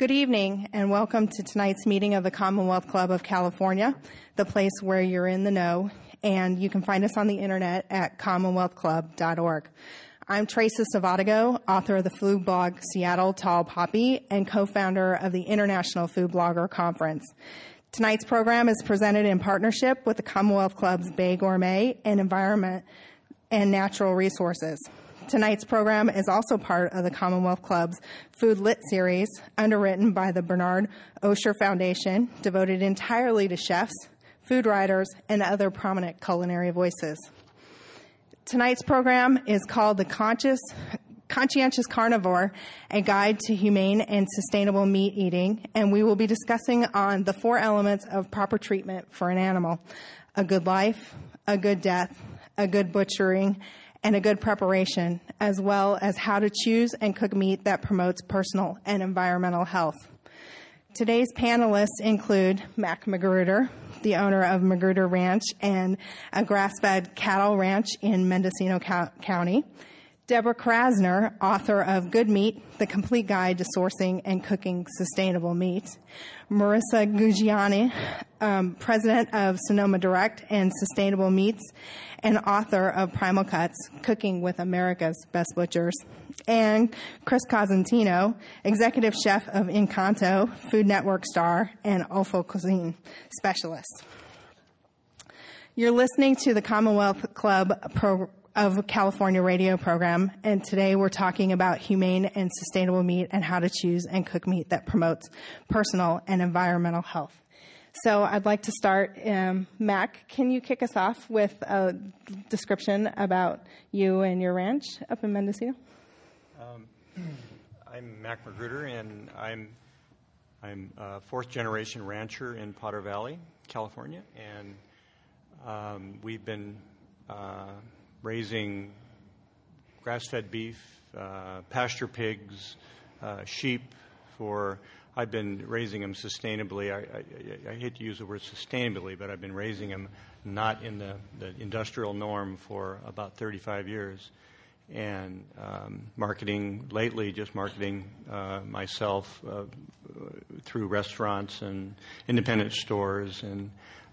Good evening, and welcome to tonight's meeting of the Commonwealth Club of California, the place where you're in the know, and you can find us on the internet at commonwealthclub.org. I'm Tracy Savatigo, author of the food blog Seattle Tall Poppy and co-founder of the International Food Blogger Conference. Tonight's program is presented in partnership with the Commonwealth Club's Bay Gourmet and Environment and Natural Resources. Tonight's program is also part of the Commonwealth Club's Food Lit series, underwritten by the Bernard Osher Foundation, devoted entirely to chefs, food writers, and other prominent culinary voices. Tonight's program is called The Conscientious Carnivore, a guide to humane and sustainable meat eating, and we will be discussing on the 4 elements of proper treatment for an animal: a good life, a good death, a good butchering, and a good preparation, as well as how to choose and cook meat that promotes personal and environmental health. Today's panelists include Mac Magruder, the owner of Magruder Ranch and a grass-fed cattle ranch in Mendocino County; Deborah Krasner, author of Good Meat, The Complete Guide to Sourcing and Cooking Sustainable Meat; Marissa Guggiani, president of Sonoma Direct and Sustainable Meats, and author of Primal Cuts, Cooking with America's Best Butchers; and Chris Cosentino, executive chef of Encanto, Food Network star, and Awful Cuisine specialist. You're listening to the Commonwealth Club of California radio program, and today we're talking about humane and sustainable meat and how to choose and cook meat that promotes personal and environmental health. So I'd like to start. Mac, can you kick us off with a description about you and your ranch up in Mendocino? I'm Mac Magruder, and I'm a 4th-generation rancher in Potter Valley, California, and we've been raising grass-fed beef, pasture pigs, sheep I've been raising them sustainably. I hate to use the word sustainably, but I've been raising them not in the industrial norm for about 35 years. And marketing myself through restaurants and independent stores. And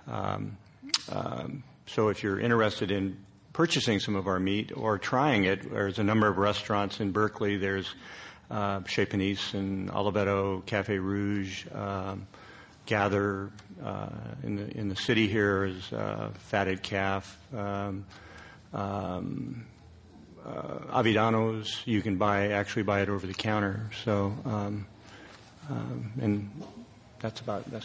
so if you're interested in purchasing some of our meat or trying it, there's a number of restaurants in Berkeley. There's Chez Panisse and Oliveto, Cafe Rouge, Gather. In the city here is Fatted Calf, Avidanos. You can actually buy it over the counter. So, and that's about it.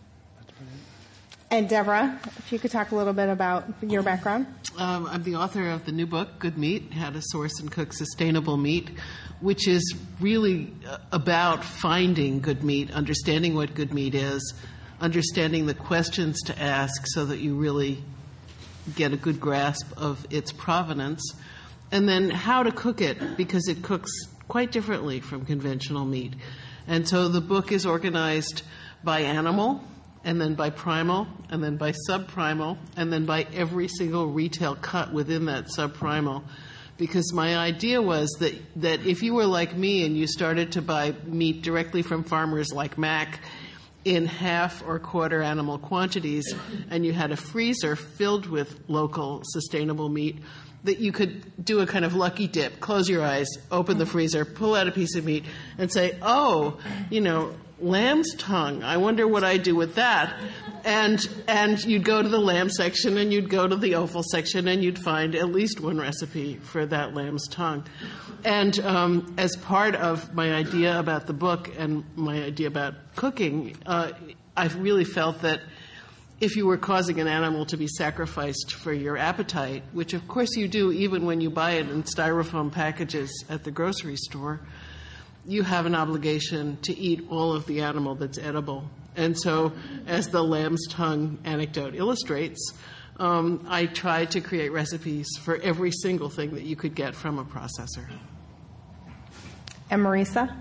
And Deborah, if you could talk a little bit about your background. I'm the author of the new book, Good Meat, How to Source and Cook Sustainable Meat, which is really about finding good meat, understanding what good meat is, understanding the questions to ask so that you really get a good grasp of its provenance, and then how to cook it, because it cooks quite differently from conventional meat. And so the book is organized by animal, and then by primal, and then by subprimal, and then by every single retail cut within that subprimal. Because my idea was that if you were like me and you started to buy meat directly from farmers like Mac in half or quarter animal quantities, and you had a freezer filled with local sustainable meat, that you could do a kind of lucky dip, close your eyes, open the freezer, pull out a piece of meat, and say, lamb's tongue, I wonder what I do with that. And you'd go to the lamb section and you'd go to the offal section and you'd find at least one recipe for that lamb's tongue. And as part of my idea about the book and my idea about cooking, I've really felt that if you were causing an animal to be sacrificed for your appetite, which of course you do even when you buy it in styrofoam packages at the grocery store, you have an obligation to eat all of the animal that's edible. And so, as the lamb's tongue anecdote illustrates, I tried to create recipes for every single thing that you could get from a processor. And Marissa?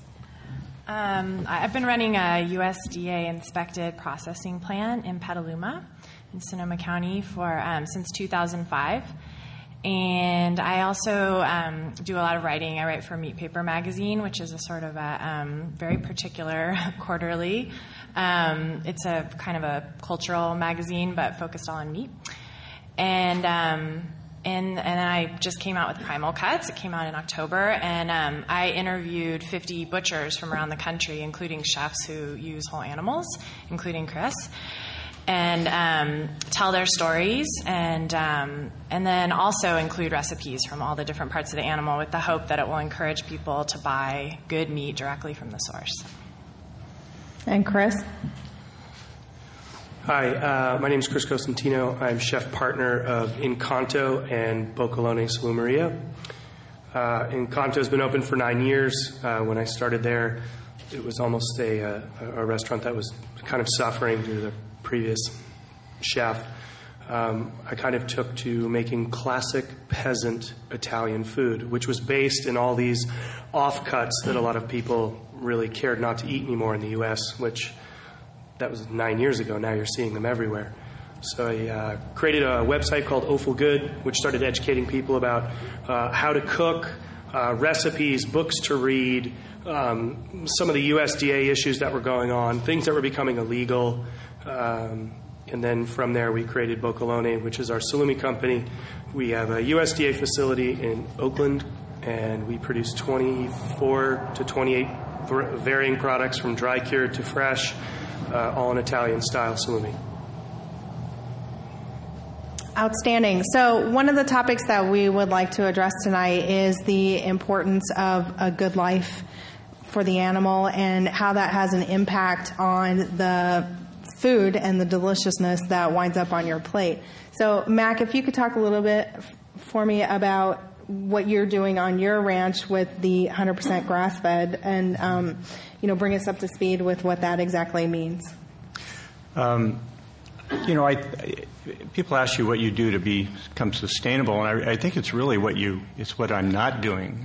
I've been running a USDA-inspected processing plant in Petaluma in Sonoma County since 2005. And I also do a lot of writing. I write for Meat Paper Magazine, which is a sort of a very particular quarterly. It's a kind of a cultural magazine, but focused all on meat. And I just came out with Primal Cuts. It came out in October, and I interviewed 50 butchers from around the country, including chefs who use whole animals, including Chris, and tell their stories, and then also include recipes from all the different parts of the animal, with the hope that it will encourage people to buy good meat directly from the source. And Chris? Hi, my name is Chris Cosentino. I'm chef partner of Encanto and Boccalone Salumeria. Encanto has been open for 9 years. When I started there, it was almost a restaurant that was kind of suffering due to the previous chef. I kind of took to making classic peasant Italian food, which was based in all these offcuts that a lot of people really cared not to eat anymore in the U.S., which that was 9 years ago. Now you're seeing them everywhere. So I created a website called Offal Good, which started educating people about how to cook, recipes, books to read, some of the USDA issues that were going on, things that were becoming illegal. And then from there, we created Boccalone, which is our salumi company. We have a USDA facility in Oakland, and we produce 24 to 28 varying products from dry cured to fresh, all in Italian-style salumi. Outstanding. So one of the topics that we would like to address tonight is the importance of a good life for the animal and how that has an impact on the food and the deliciousness that winds up on your plate. So, Mac, if you could talk a little bit for me about what you're doing on your ranch with the 100% grass-fed, and bring us up to speed with what that exactly means. People ask you what you do to become sustainable, and I think it's really it's what I'm not doing.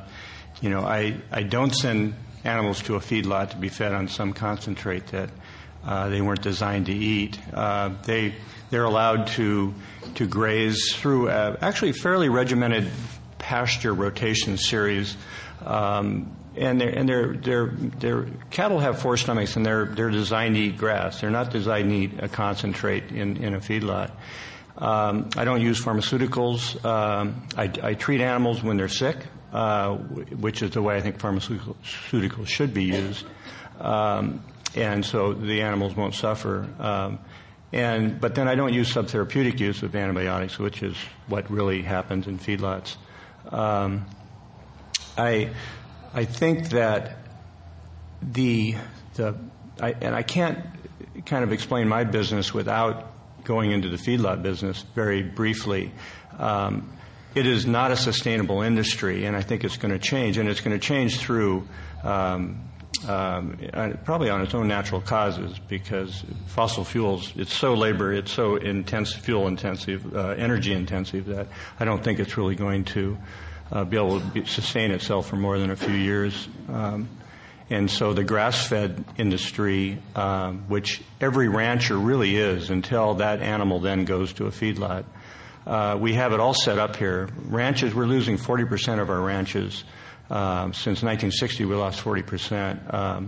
I don't send animals to a feedlot to be fed on some concentrate that they weren't designed to eat. They're allowed to graze through actually fairly regimented pasture rotation series, and their cattle have 4 stomachs, and they're designed to eat grass. They're not designed to eat a concentrate in a feedlot. I don't use pharmaceuticals. I treat animals when they're sick, which is the way I think pharmaceuticals should be used. And so the animals won't suffer. But then I don't use subtherapeutic use of antibiotics, which is what really happens in feedlots. I think that I can't kind of explain my business without going into the feedlot business very briefly. It is not a sustainable industry, and I think it's going to change, and it's going to change through probably on its own natural causes, because fossil fuels, it's so fuel intensive, energy intensive, that I don't think it's really going to be able to sustain itself for more than a few years. And so the grass-fed industry, which every rancher really is until that animal then goes to a feedlot, we have it all set up here. Ranches, we're losing 40% of our ranches. Since 1960, we lost 40%.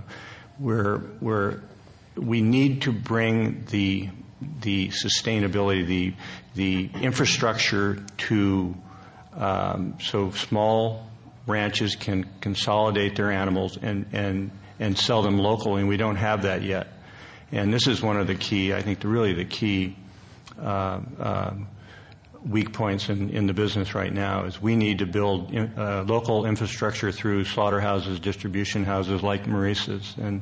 We need to bring the sustainability, the infrastructure to so small ranches can consolidate their animals and sell them locally, and we don't have that yet. And this is one of the key, I think, the key weak points in the business right now is we need to build local infrastructure through slaughterhouses, distribution houses like Maurice's, and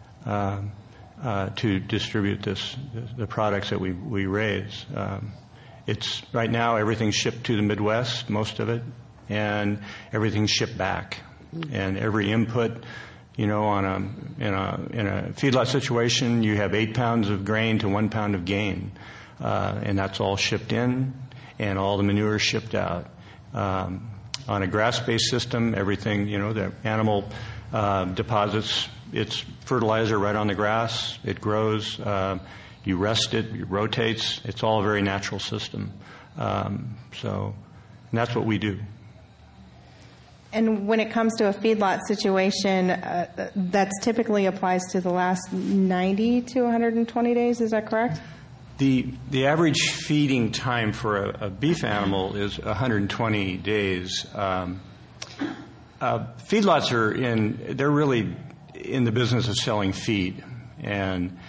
to distribute the products that we raise. It's right now everything's shipped to the Midwest, most of it, and everything's shipped back. And every input, in a feedlot situation, you have 8 pounds of grain to 1 pound of gain, and that's all shipped in, and all the manure is shipped out. On a grass-based system, everything, the animal deposits its fertilizer right on the grass. It grows. You rest it. It rotates. It's all a very natural system. So And that's what we do. And when it comes to a feedlot situation, that typically applies to the last 90 to 120 days. Is that correct? The average feeding time for a beef animal is 120 days. Feedlots they're really in the business of selling feed. And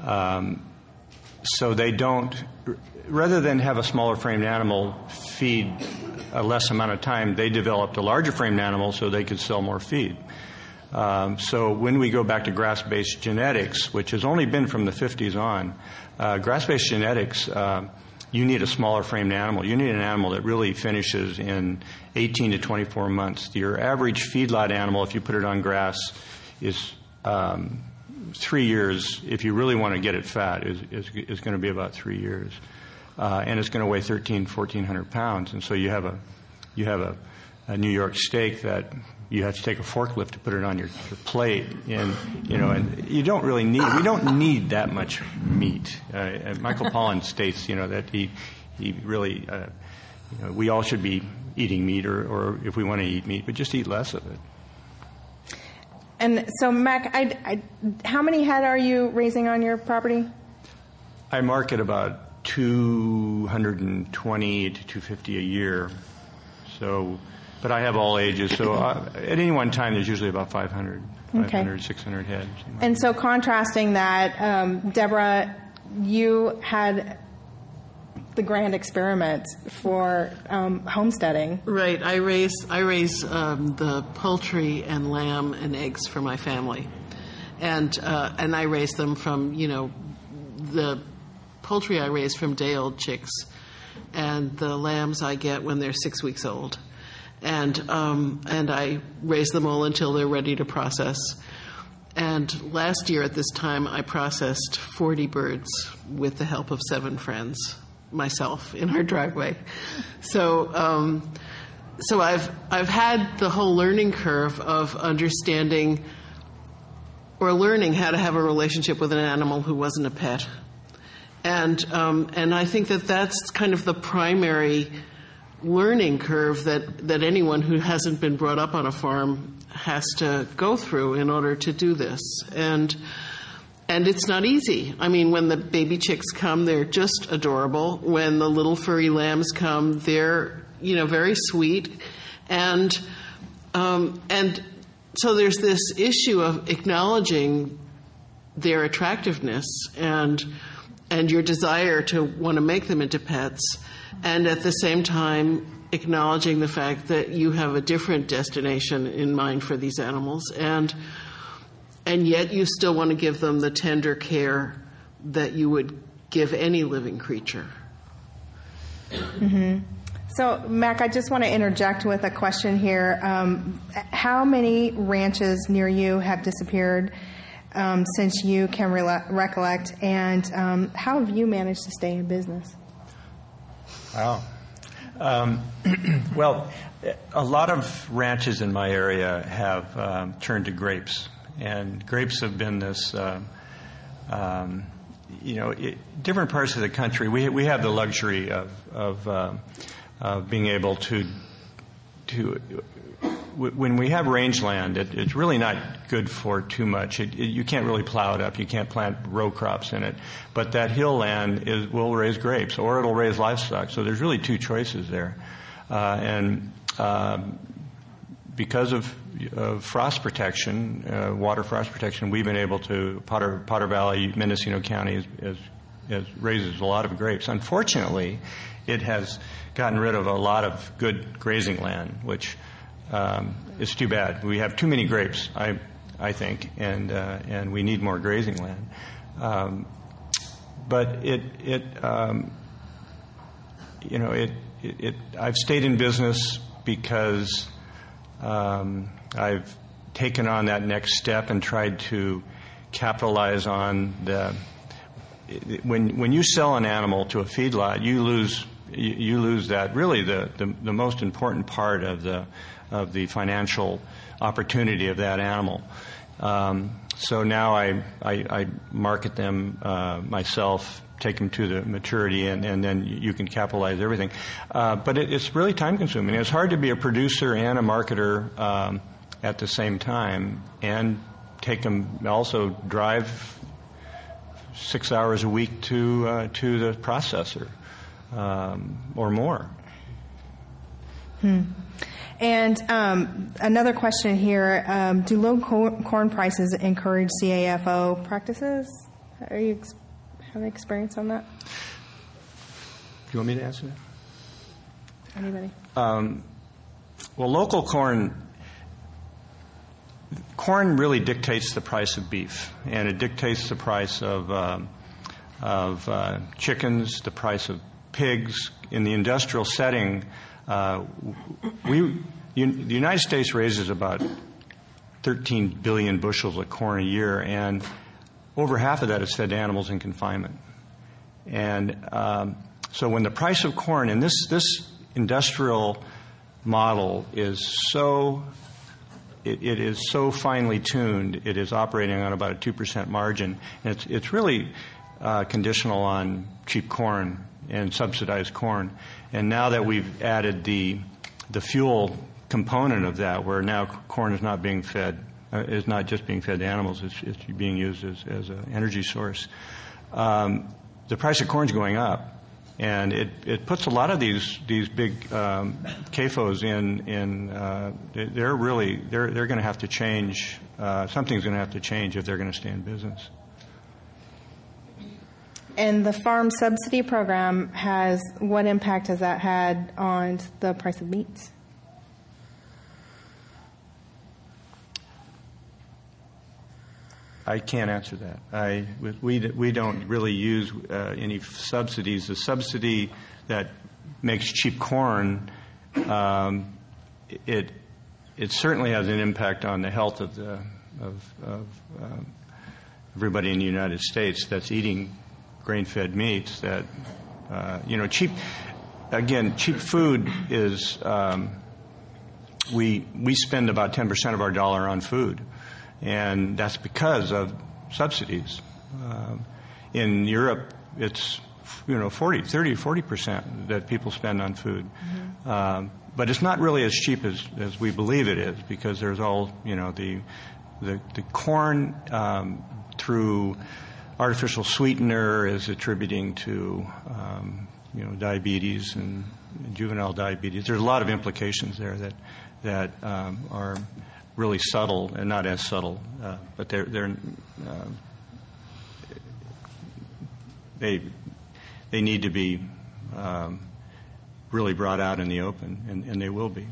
so they don't, rather than have a smaller framed animal feed a less amount of time, they developed a larger framed animal so they could sell more feed. So when we go back to grass-based genetics, which has only been from the 50s on, grass-based genetics, you need a smaller framed animal. You need an animal that really finishes in 18 to 24 months. Your average feedlot animal, if you put it on grass, is 3 years. If you really want to get it fat, is going to be about 3 years. And it's going to weigh 1,400 pounds. And so you have a New York steak that you have to take a forklift to put it on your plate. And we don't need that much meat. Michael Pollan states, that he really, we all should be eating meat or if we want to eat meat, but just eat less of it. And so, Mac, how many head are you raising on your property? I market about 220 to 250 a year. So, but I have all ages. So at any one time, there's usually about 500, 600 head. And so contrasting that, Deborah, you had the grand experiment for homesteading. Right. I raise the poultry and lamb and eggs for my family, and I raise them from the poultry I raise from day-old chicks, and the lambs I get when they're 6 weeks old, and I raise them all until they're ready to process. And last year at this time, I processed 40 birds with the help of 7 friends, myself, in our driveway. So I've had the whole learning curve of understanding or learning how to have a relationship with an animal who wasn't a pet. And I think that's kind of the primary learning curve that anyone who hasn't been brought up on a farm has to go through in order to do this. And it's not easy. I mean, when the baby chicks come, they're just adorable. When the little furry lambs come, they're, very sweet. And so there's this issue of acknowledging their attractiveness and your desire to want to make them into pets, and at the same time acknowledging the fact that you have a different destination in mind for these animals, and yet you still want to give them the tender care that you would give any living creature. Mm-hmm. So, Mac, I just want to interject with a question here. How many ranches near you have disappeared since you can recollect, and how have you managed to stay in business? Wow. Well, a lot of ranches in my area have turned to grapes, and grapes have been this, different parts of the country. We have the luxury of being able to when we have rangeland, it's really not good for too much. You can't really plow it up. You can't plant row crops in it. But that hill land will raise grapes, or it'll raise livestock. So there's really two choices there. Because of frost protection, water frost protection, we've been able to, Potter Valley, Mendocino County raises a lot of grapes. Unfortunately, it has gotten rid of a lot of good grazing land, which it's too bad. We have too many grapes, I think, and we need more grazing land. But I've stayed in business because I've taken on that next step and tried to capitalize on when you sell an animal to a feedlot, you lose that really the most important part of the financial opportunity of that animal. So now I market them myself take them to the maturity, and then you can capitalize everything. But it's really time-consuming. It's hard to be a producer and a marketer at the same time, and also drive 6 hours a week to the processor or more. And another question here: do low corn prices encourage CAFO practices? Have experience on that? Do you want me to answer that? Anybody? Well, local corn really dictates the price of beef, and it dictates the price of chickens, the price of pigs. In the industrial setting, the United States raises about 13 billion bushels of corn a year, and over half of that is fed to animals in confinement. And so when the price of corn, and this industrial model is so, it is so finely tuned, it is operating on about a 2% margin. And it's really conditional on cheap corn and subsidized corn. And now that we've added the fuel component of that, where now corn is not being fed, is not just being fed to animals, it's being used as an energy source. The price of corn is going up, and it puts a lot of these big CAFOs in. They're going to have to change. Something's going to have to change if they're going to stay in business. And the farm subsidy program what impact has that had on the price of meat? I can't answer that. We don't really use any subsidies. The subsidy that makes cheap corn, it certainly has an impact on the health of everybody in the United States that's eating grain-fed meats. That cheap food is. We spend about 10% of our dollar on food. And that's because of subsidies. In Europe, it's 40% that people spend on food. Mm-hmm. But it's not really as cheap as we believe it is, because there's all the corn through artificial sweetener is attributing to diabetes and juvenile diabetes. There's a lot of implications there that are really subtle, and not as subtle, but they need to be really brought out in the open, and they will be.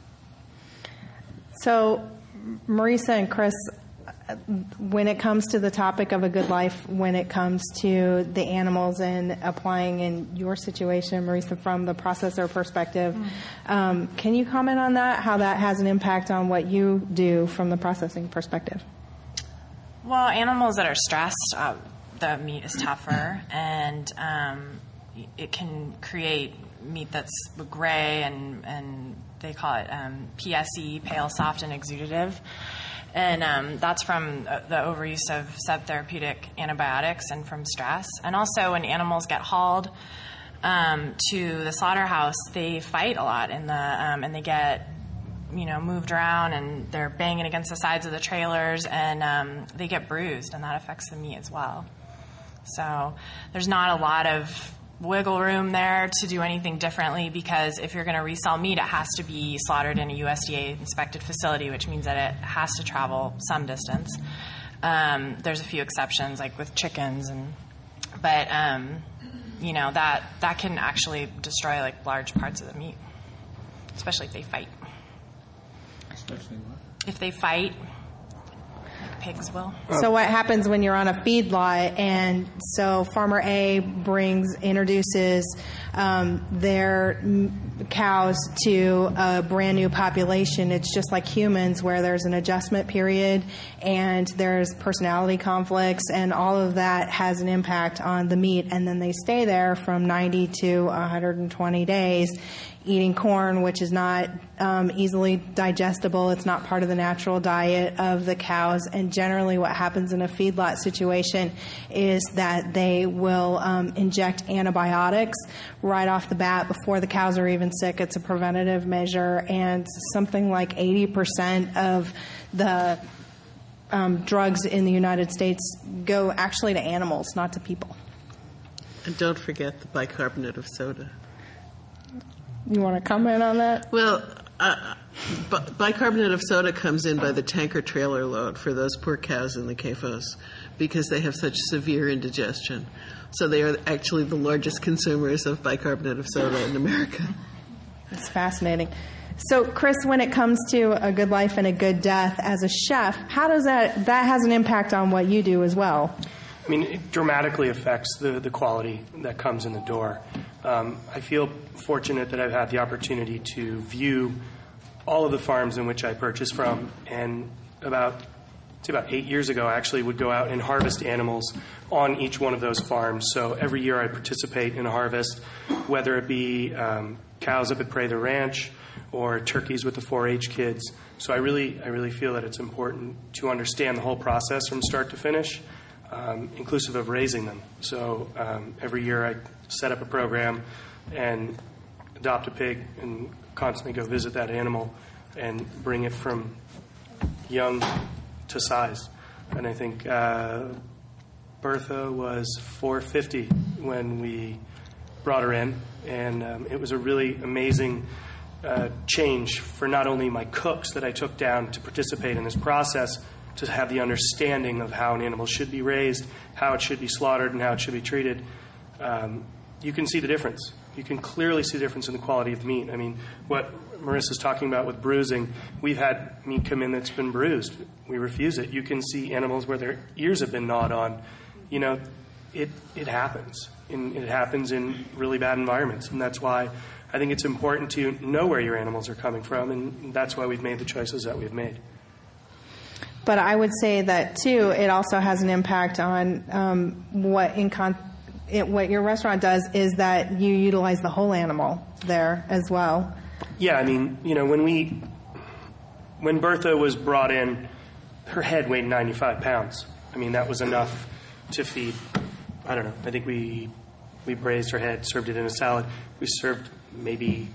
So, Marisa and Chris, when it comes to the topic of a good life, when it comes to the animals and applying in your situation, Marisa, from the processor perspective, can you comment on that, how that has an impact on what you do from the processing perspective? Well, animals that are stressed, the meat is tougher, and it can create meat that's gray, and they call it PSE, pale, soft, and exudative. And that's from the overuse of subtherapeutic antibiotics and from stress. And also when animals get hauled to the slaughterhouse, they fight a lot and they get moved around, and they're banging against the sides of the trailers, and they get bruised, and that affects the meat as well. So there's not a lot of wiggle room there to do anything differently, because if you're going to resell meat, it has to be slaughtered in a USDA inspected facility, which means that it has to travel some distance. There's a few exceptions, like with chickens, but that can actually destroy like large parts of the meat, especially if they fight. Especially what? If they fight. Pigs will. So what happens when you're on a feedlot, and so Farmer A introduces their cows to a brand new population. It's just like humans, where there's an adjustment period and there's personality conflicts, and all of that has an impact on the meat. And then they stay there from 90 to 120 days eating corn, which is not easily digestible. It's not part of the natural diet of the cows. And generally what happens in a feedlot situation is that they will inject antibiotics right off the bat before the cows are even sick. It's a preventative measure, and something like 80% of the drugs in the United States go actually to animals, not to people. And don't forget the bicarbonate of soda. You want to comment on that? Well, bicarbonate of soda comes in by the tanker trailer load for those poor cows in the CAFOs because they have such severe indigestion. So they are actually the largest consumers of bicarbonate of soda in America. It's fascinating. So, Chris, when it comes to a good life and a good death, as a chef, how does that has an impact on what you do as well? I mean, it dramatically affects the quality that comes in the door. I feel fortunate that I've had the opportunity to view all of the farms in which I purchase from, and about 8 years ago, I actually would go out and harvest animals on each one of those farms. So every year I participate in a harvest, whether it be cows up at Prather Ranch or turkeys with the 4-H kids. So I really feel that it's important to understand the whole process from start to finish, inclusive of raising them. So every year I set up a program and adopt a pig and constantly go visit that animal and bring it from young to size. And I think Bertha was 450 when we brought her in, and it was a really amazing change for not only my cooks that I took down to participate in this process, to have the understanding of how an animal should be raised, how it should be slaughtered, and how it should be treated. You can see the difference. You can clearly see the difference in the quality of meat. I mean, what Marissa's talking about with bruising, we've had meat come in that's been bruised. We refuse it. You can see animals where their ears have been gnawed on. You know, it happens. And it happens in really bad environments. And that's why I think it's important to know where your animals are coming from, and that's why we've made the choices that we've made. But I would say that, too, it also has an impact on what your restaurant does, is that you utilize the whole animal there as well. Yeah, I mean, you know, when Bertha was brought in, her head weighed 95 pounds. I mean, that was enough to feed, I don't know, I think we braised her head, served it in a salad. We served maybe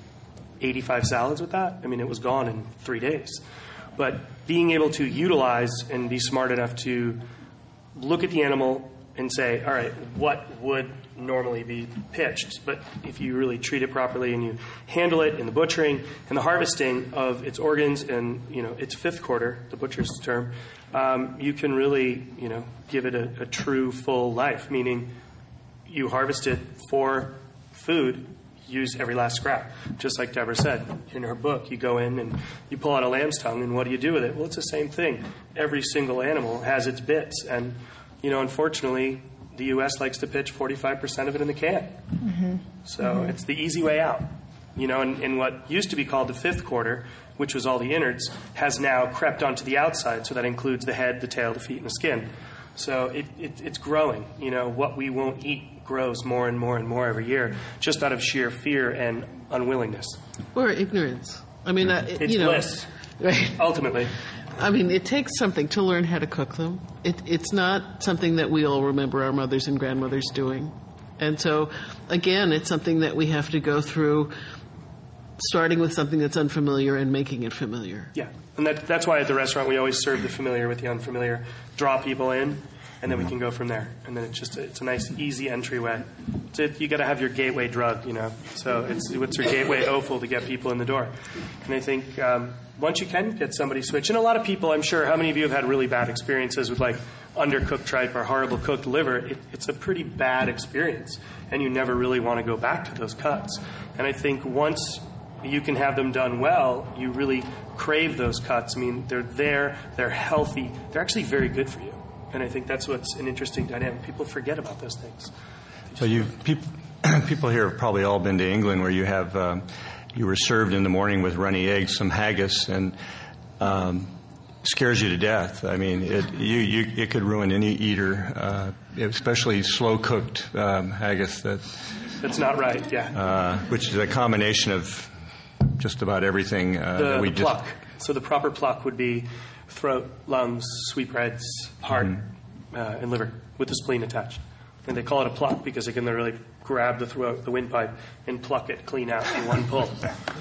85 salads with that. I mean, it was gone in 3 days. But being able to utilize and be smart enough to look at the animal and say, all right, what would normally be pitched? But if you really treat it properly and you handle it in the butchering and the harvesting of its organs and, you know, its fifth quarter, the butcher's term, you can really, you know, give it a true full life, meaning you harvest it for food, use every last scrap. Just like Deborah said in her book, you go in and you pull out a lamb's tongue, and what do you do with it? Well, it's the same thing. Every single animal has its bits, and, you know, unfortunately, the U.S. likes to pitch 45% of it in the can. Mm-hmm. So it's the easy way out. You know, and what used to be called the fifth quarter, which was all the innards, has now crept onto the outside, so that includes the head, the tail, the feet, and the skin. So it's growing. You know, what we won't eat grows more and more and more every year, just out of sheer fear and unwillingness. Or ignorance. I mean, it's you know, bliss, right? Ultimately. I mean, it takes something to learn how to cook them. It's not something that we all remember our mothers and grandmothers doing. And so, again, it's something that we have to go through, starting with something that's unfamiliar and making it familiar. Yeah, and that's why at the restaurant we always serve the familiar with the unfamiliar, draw people in, and then we can go from there. And then it's a nice, easy entryway. You got to have your gateway drug, you know. So what's your gateway offal to get people in the door? And I think once you can get somebody switched, and a lot of people, I'm sure, how many of you have had really bad experiences with like undercooked tripe or horrible cooked liver? It's a pretty bad experience, and you never really want to go back to those cuts. And I think once you can have them done well, you really crave those cuts. I mean, they're there, they're healthy, they're actually very good for you. And I think that's what's an interesting dynamic. People forget about those things. So people here have probably all been to England, where you have you were served in the morning with runny eggs, some haggis, and scares you to death. I mean, it could ruin any eater, especially slow-cooked haggis. That's not right, yeah. Which is a combination of just about everything that we the pluck. So the proper pluck would be throat, lungs, sweetbreads, heart, and liver with the spleen attached. And they call it a pluck because they can literally grab the throat, the windpipe, and pluck it clean out in one pull.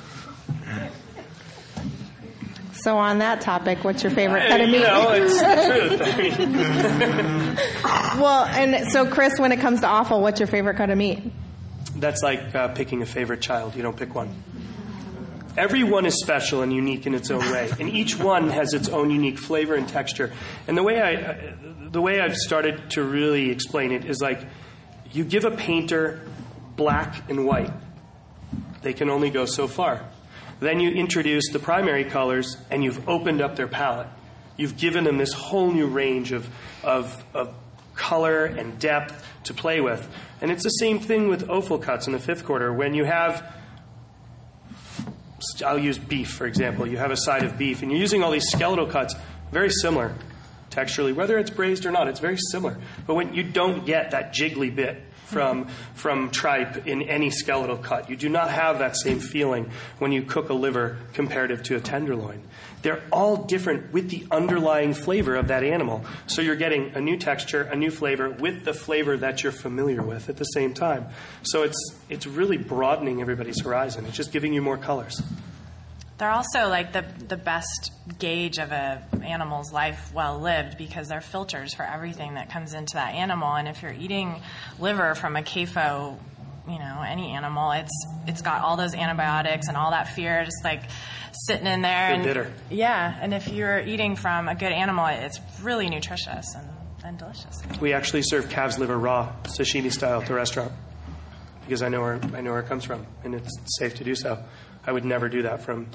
So on that topic, what's your favorite cut of meat? It's the truth. Well, and so Chris, when it comes to offal, what's your favorite cut of meat? That's like picking a favorite child. You don't pick one. Everyone is special and unique in its own way, and each one has its own unique flavor and texture. And the way I've started to really explain it is like you give a painter black and white. They can only go so far. Then you introduce the primary colors, and you've opened up their palette. You've given them this whole new range of color and depth to play with. And it's the same thing with offal cuts in the fifth quarter. When you have, I'll use beef, for example. You have a side of beef, and you're using all these skeletal cuts, very similar texturally. Whether it's braised or not, it's very similar. But when you don't get that jiggly bit from tripe in any skeletal cut. You do not have that same feeling when you cook a liver comparative to a tenderloin. They're all different with the underlying flavor of that animal. So you're getting a new texture, a new flavor with the flavor that you're familiar with at the same time. So it's really broadening everybody's horizon. It's just giving you more colors. They're also like the best gauge of an animal's life well lived because they're filters for everything that comes into that animal. And if you're eating liver from a CAFO, any animal, it's got all those antibiotics and all that fear just like sitting in there. And bitter. Yeah, and if you're eating from a good animal, it's really nutritious and delicious. We actually serve calf's liver raw, sashimi style, at the restaurant because I know where it comes from, and it's safe to do so. I would never do that from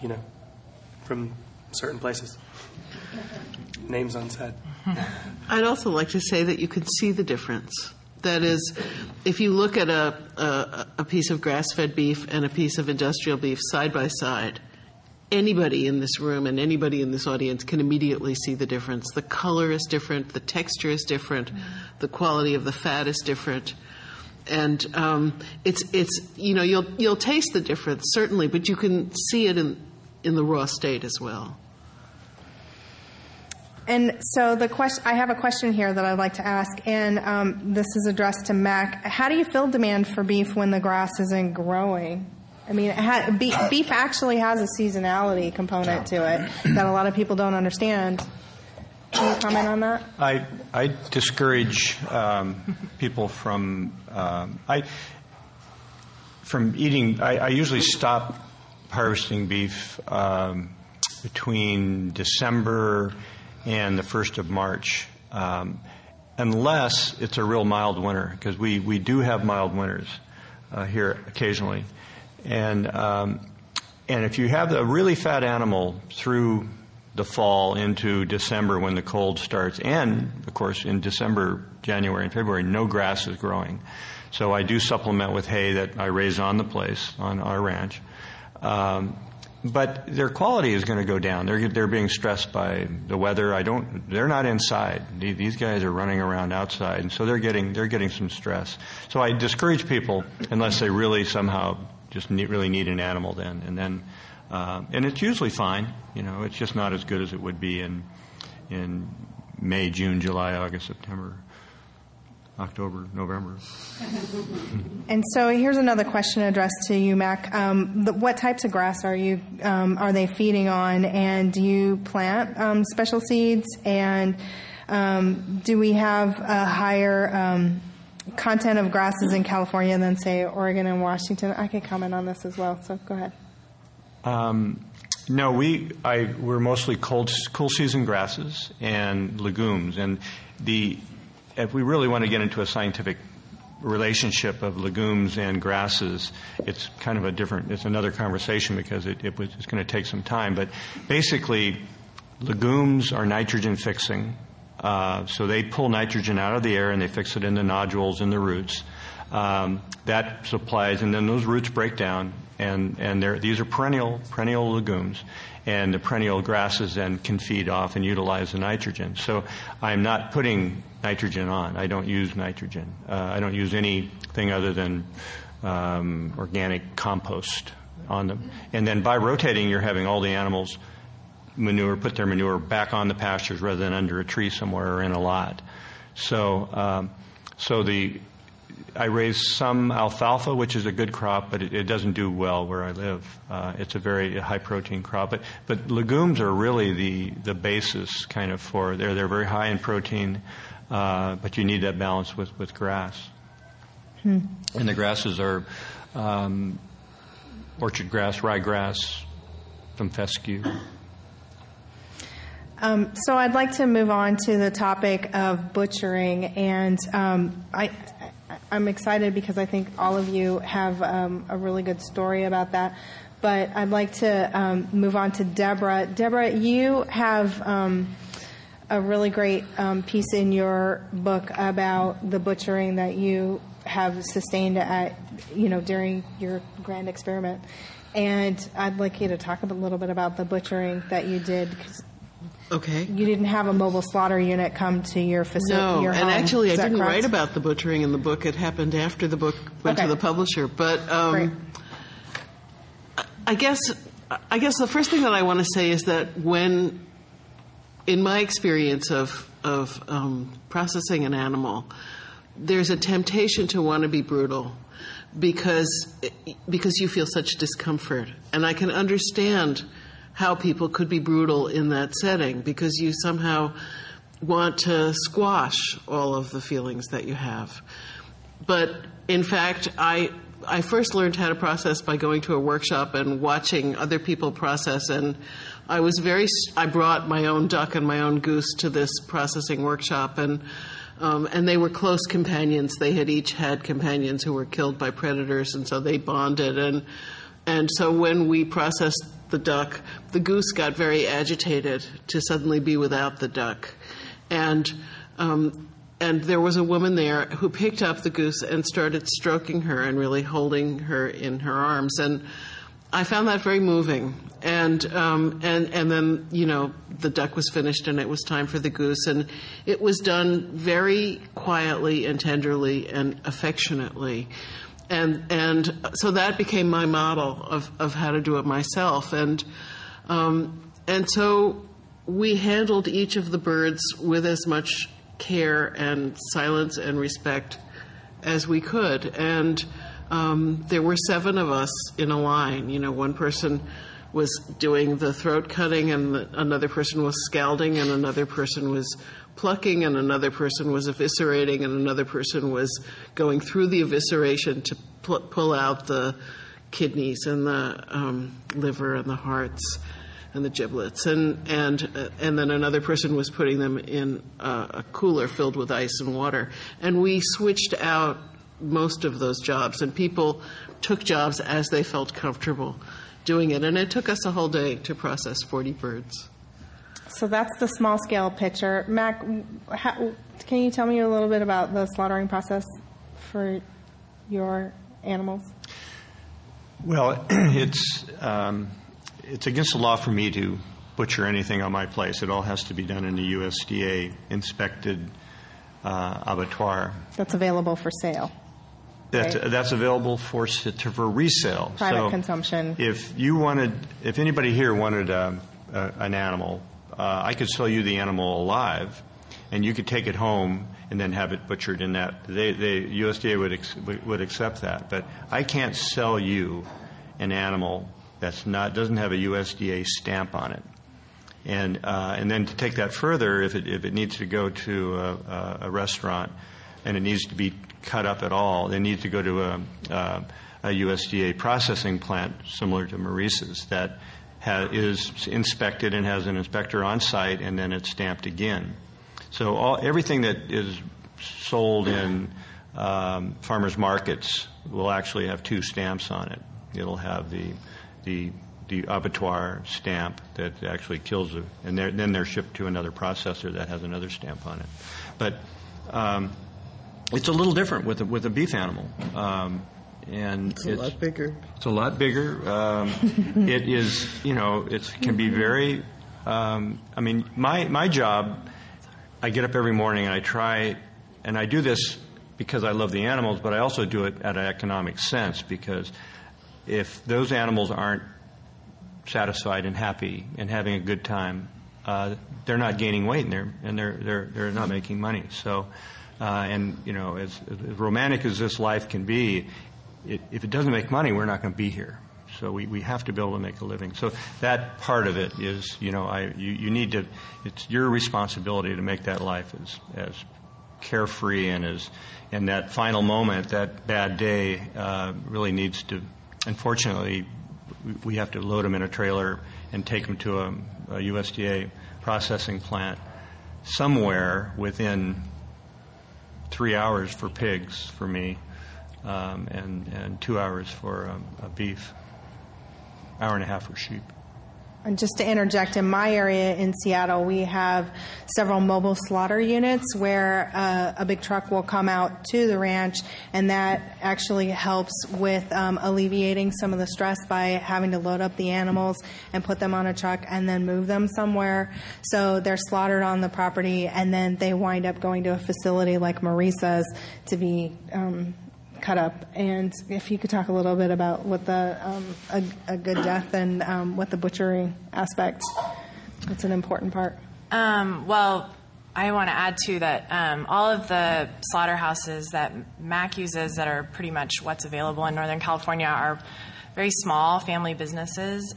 certain places. Names unsaid. I'd also like to say that you can see the difference. That is, if you look at a piece of grass-fed beef and a piece of industrial beef side by side, anybody in this room and anybody in this audience can immediately see the difference. The color is different, the texture is different, the quality of the fat is different. And it's you'll taste the difference, certainly, but you can see it in the raw state as well. And so I have a question here that I'd like to ask, and this is addressed to Mac. How do you fill demand for beef when the grass isn't growing? I mean, beef actually has a seasonality component to it that a lot of people don't understand. Can you comment on that? I discourage people from eating. I usually stop harvesting beef between December and the 1st of March, unless it's a real mild winter, because we do have mild winters here occasionally, and if you have a really fat animal through the fall into December when the cold starts, and of course in December, January, and February, no grass is growing. So I do supplement with hay that I raise on the place, on our ranch. But their quality is going to go down. They're being stressed by the weather. They're not inside. These guys are running around outside, and so they're getting some stress. So I discourage people unless they really somehow just really need an animal then, and it's usually fine. It's just not as good as it would be in May, June, July, August, September, October, November. And so here's another question addressed to you, Mac. What types of grass are they feeding on, and do you plant special seeds? And do we have a higher content of grasses in California than, say, Oregon and Washington? I can comment on this as well, so go ahead. No, we're mostly cool season grasses and legumes, and if we really want to get into a scientific relationship of legumes and grasses, it's kind of it's another conversation because it's going to take some time. But basically, legumes are nitrogen fixing, so they pull nitrogen out of the air and they fix it in the nodules and the roots. That supplies, and then those roots break down these are perennial legumes, and the perennial grasses then can feed off and utilize the nitrogen. So I'm not putting nitrogen on. I don't use nitrogen. I don't use anything other than organic compost on them. And then by rotating, you're having all the animals put their manure back on the pastures rather than under a tree somewhere or in a lot. So I raise some alfalfa, which is a good crop, but it doesn't do well where I live. It's a very high protein crop, but legumes are really the basis kind of for they're very high in protein, but you need that balance with grass. And the grasses are orchard grass, ryegrass, some fescue. So I'd like to move on to the topic of butchering, and I'm excited because I think all of you have a really good story about that. But I'd like to move on to Deborah. Deborah, you have a really great piece in your book about the butchering that you have sustained during your grand experiment. And I'd like you to talk a little bit about the butchering that you did. Okay. You didn't have a mobile slaughter unit come to your facility. No, your home. and actually I didn't correct? write about the butchering in the book. It happened after the book went to the publisher. But Great. I guess the first thing that I want to say is that when, in my experience of processing an animal, there's a temptation to want to be brutal because you feel such discomfort. And I can understand how people could be brutal in that setting because you somehow want to squash all of the feelings that you have. But in fact, I first learned how to process by going to a workshop and watching other people process, and I brought my own duck and my own goose to this processing workshop, and they were close companions. They had each had companions who were killed by predators, and so they bonded. And so when we processed the duck, the goose got very agitated to suddenly be without the duck. And there was a woman there who picked up the goose and started stroking her and really holding her in her arms. And I found that very moving. And then, the duck was finished and it was time for the goose. And it was done very quietly and tenderly and affectionately. And so that became my model of how to do it myself. And so we handled each of the birds with as much care and silence and respect as we could. And there were 7 of us in a line. One person was doing the throat cutting, and another person was scalding, and another person was plucking, and another person was eviscerating, and another person was going through the evisceration to pull out the kidneys and the liver and the hearts and the giblets, and then another person was putting them in a cooler filled with ice and water. And we switched out most of those jobs, and people took jobs as they felt comfortable doing it. And it took us a whole day to process 40 birds. So that's the small-scale picture. Mac, can you tell me a little bit about the slaughtering process for your animals? Well, it's against the law for me to butcher anything on my place. It all has to be done in a USDA-inspected abattoir. That's available for sale. That's available for resale. Private consumption. If anybody here wanted an animal, I could sell you the animal alive, and you could take it home and then have it butchered in that. The USDA would accept that, but I can't sell you an animal doesn't have a USDA stamp on it. And then to take that further, if it needs to go to a restaurant and it needs to be cut up at all, they need to go to a USDA processing plant similar to Maurice's that is inspected and has an inspector on site, and then it's stamped again. So everything that is sold in farmers markets will actually have 2 stamps on it. It'll have the abattoir stamp that actually kills it, and then they're shipped to another processor that has another stamp on it. But it's a little different with a beef animal. and It's a lot bigger. It's a lot bigger. It is, it can be very. My job. I get up every morning and I try, and I do this because I love the animals, but I also do it at an economic sense, because if those animals aren't satisfied and happy and having a good time, they're not gaining weight and they're not making money. So, as romantic as this life can be, if it doesn't make money, we're not going to be here. So we have to be able to make a living. So that part of it is, you need to. It's your responsibility to make that life as carefree and that final moment, that bad day, really needs to. Unfortunately, we have to load them in a trailer and take them to a USDA processing plant somewhere within 3 hours for pigs for me, and 2 hours for a beef. Hour and a half for sheep. And just to interject, in my area in Seattle, we have several mobile slaughter units where a big truck will come out to the ranch, and that actually helps with alleviating some of the stress by having to load up the animals and put them on a truck and then move them somewhere. So they're slaughtered on the property, and then they wind up going to a facility like Marisa's to be cut up. And if you could talk a little bit about what the a good death and what the butchery aspect, it's an important part. Well, I want to add too that all of the slaughterhouses that MAC uses that are pretty much what's available in Northern California are very small family businesses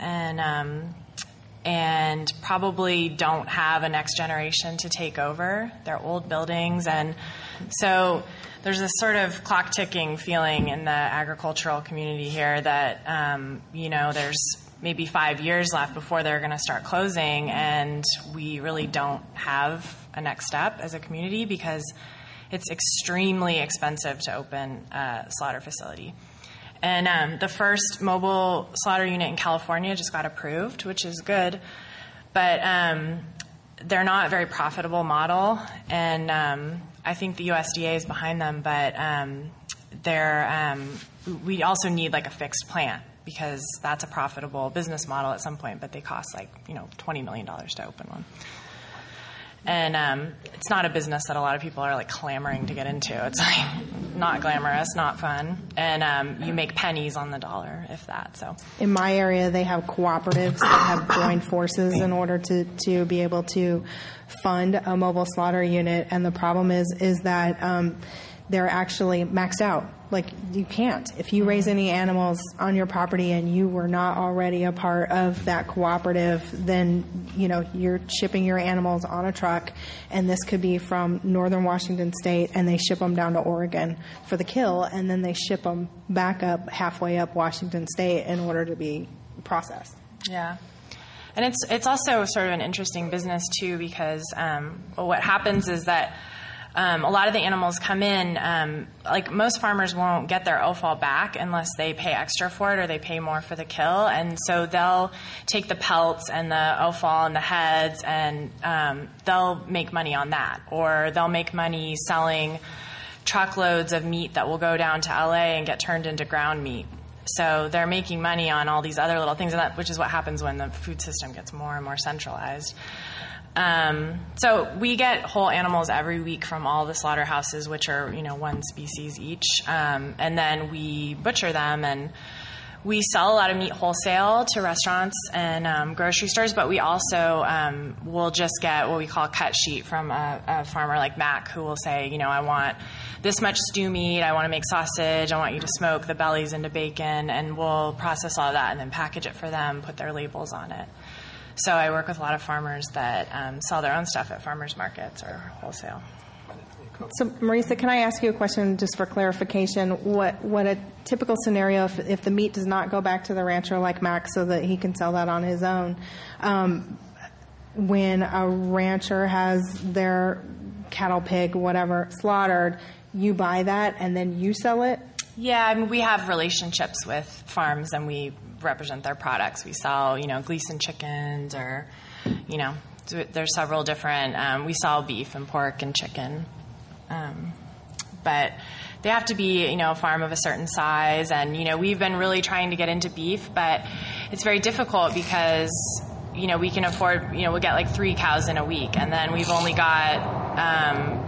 and probably don't have a next generation to take over. They're old buildings, and so there's this sort of clock ticking feeling in the agricultural community here that, there's maybe 5 years left before they're going to start closing, and we really don't have a next step as a community because it's extremely expensive to open a slaughter facility. And the first mobile slaughter unit in California just got approved, which is good, but they're not a very profitable model, and I think the USDA is behind them, but we also need like a fixed plant because that's a profitable business model at some point, but they cost $20 million to open one. And it's not a business that a lot of people are like clamoring to get into. It's like not glamorous, not fun, and you make pennies on the dollar, if that. So in my area, they have cooperatives that have joined forces in order to be able to fund a mobile slaughter unit, and the problem is that they're actually maxed out. Like, you can't. If you raise any animals on your property and you were not already a part of that cooperative, then, you're shipping your animals on a truck, and this could be from northern Washington State, and they ship them down to Oregon for the kill, and then they ship them back up halfway up Washington State in order to be processed. Yeah. And it's also sort of an interesting business, too, because what happens is that a lot of the animals come in, like most farmers won't get their offal back unless they pay extra for it or they pay more for the kill. And so they'll take the pelts and the offal and the heads and they'll make money on that. Or they'll make money selling truckloads of meat that will go down to LA and get turned into ground meat. So they're making money on all these other little things, which is what happens when the food system gets more and more centralized. So we get whole animals every week from all the slaughterhouses, which are, one species each. And then we butcher them, and we sell a lot of meat wholesale to restaurants and grocery stores, but we also will just get what we call cut sheet from a farmer like Mac, who will say, I want this much stew meat, I want to make sausage, I want you to smoke the bellies into bacon, and we'll process all of that and then package it for them, put their labels on it. So I work with a lot of farmers that sell their own stuff at farmers markets or wholesale. So, Marisa, can I ask you a question just for clarification? What a typical scenario if the meat does not go back to the rancher like Max so that he can sell that on his own, when a rancher has their cattle, pig, whatever, slaughtered, you buy that and then you sell it? Yeah, we have relationships with farms and we represent their products. We sell, Gleason chickens or, there's several different, we sell beef and pork and chicken. but they have to be, a farm of a certain size. And, we've been really trying to get into beef, but it's very difficult because, we can afford, we'll get like 3 cows in a week, and then we've only got,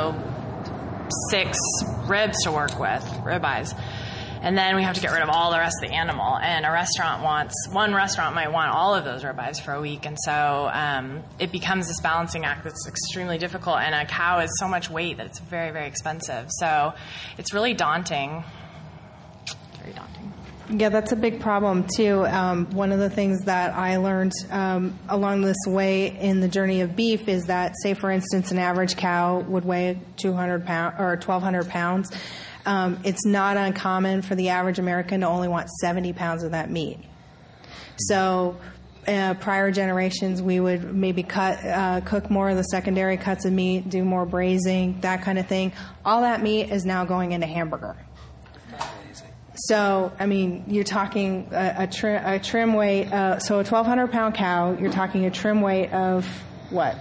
6 ribs to work with, ribeyes. And then we have to get rid of all the rest of the animal. And one restaurant might want all of those ribeyes for a week. And so it becomes this balancing act that's extremely difficult. And a cow is so much weight that it's very, very expensive. So it's really daunting. Very daunting. Yeah, that's a big problem, too. One of the things that I learned along this way in the journey of beef is that, say, for instance, an average cow would weigh 200 pounds or 1,200 pounds. It's not uncommon for the average American to only want 70 pounds of that meat. So prior generations, we would maybe cook more of the secondary cuts of meat, do more braising, that kind of thing. All that meat is now going into hamburger. So, you're talking a trim weight, so a 1,200-pound cow, you're talking a trim weight of what?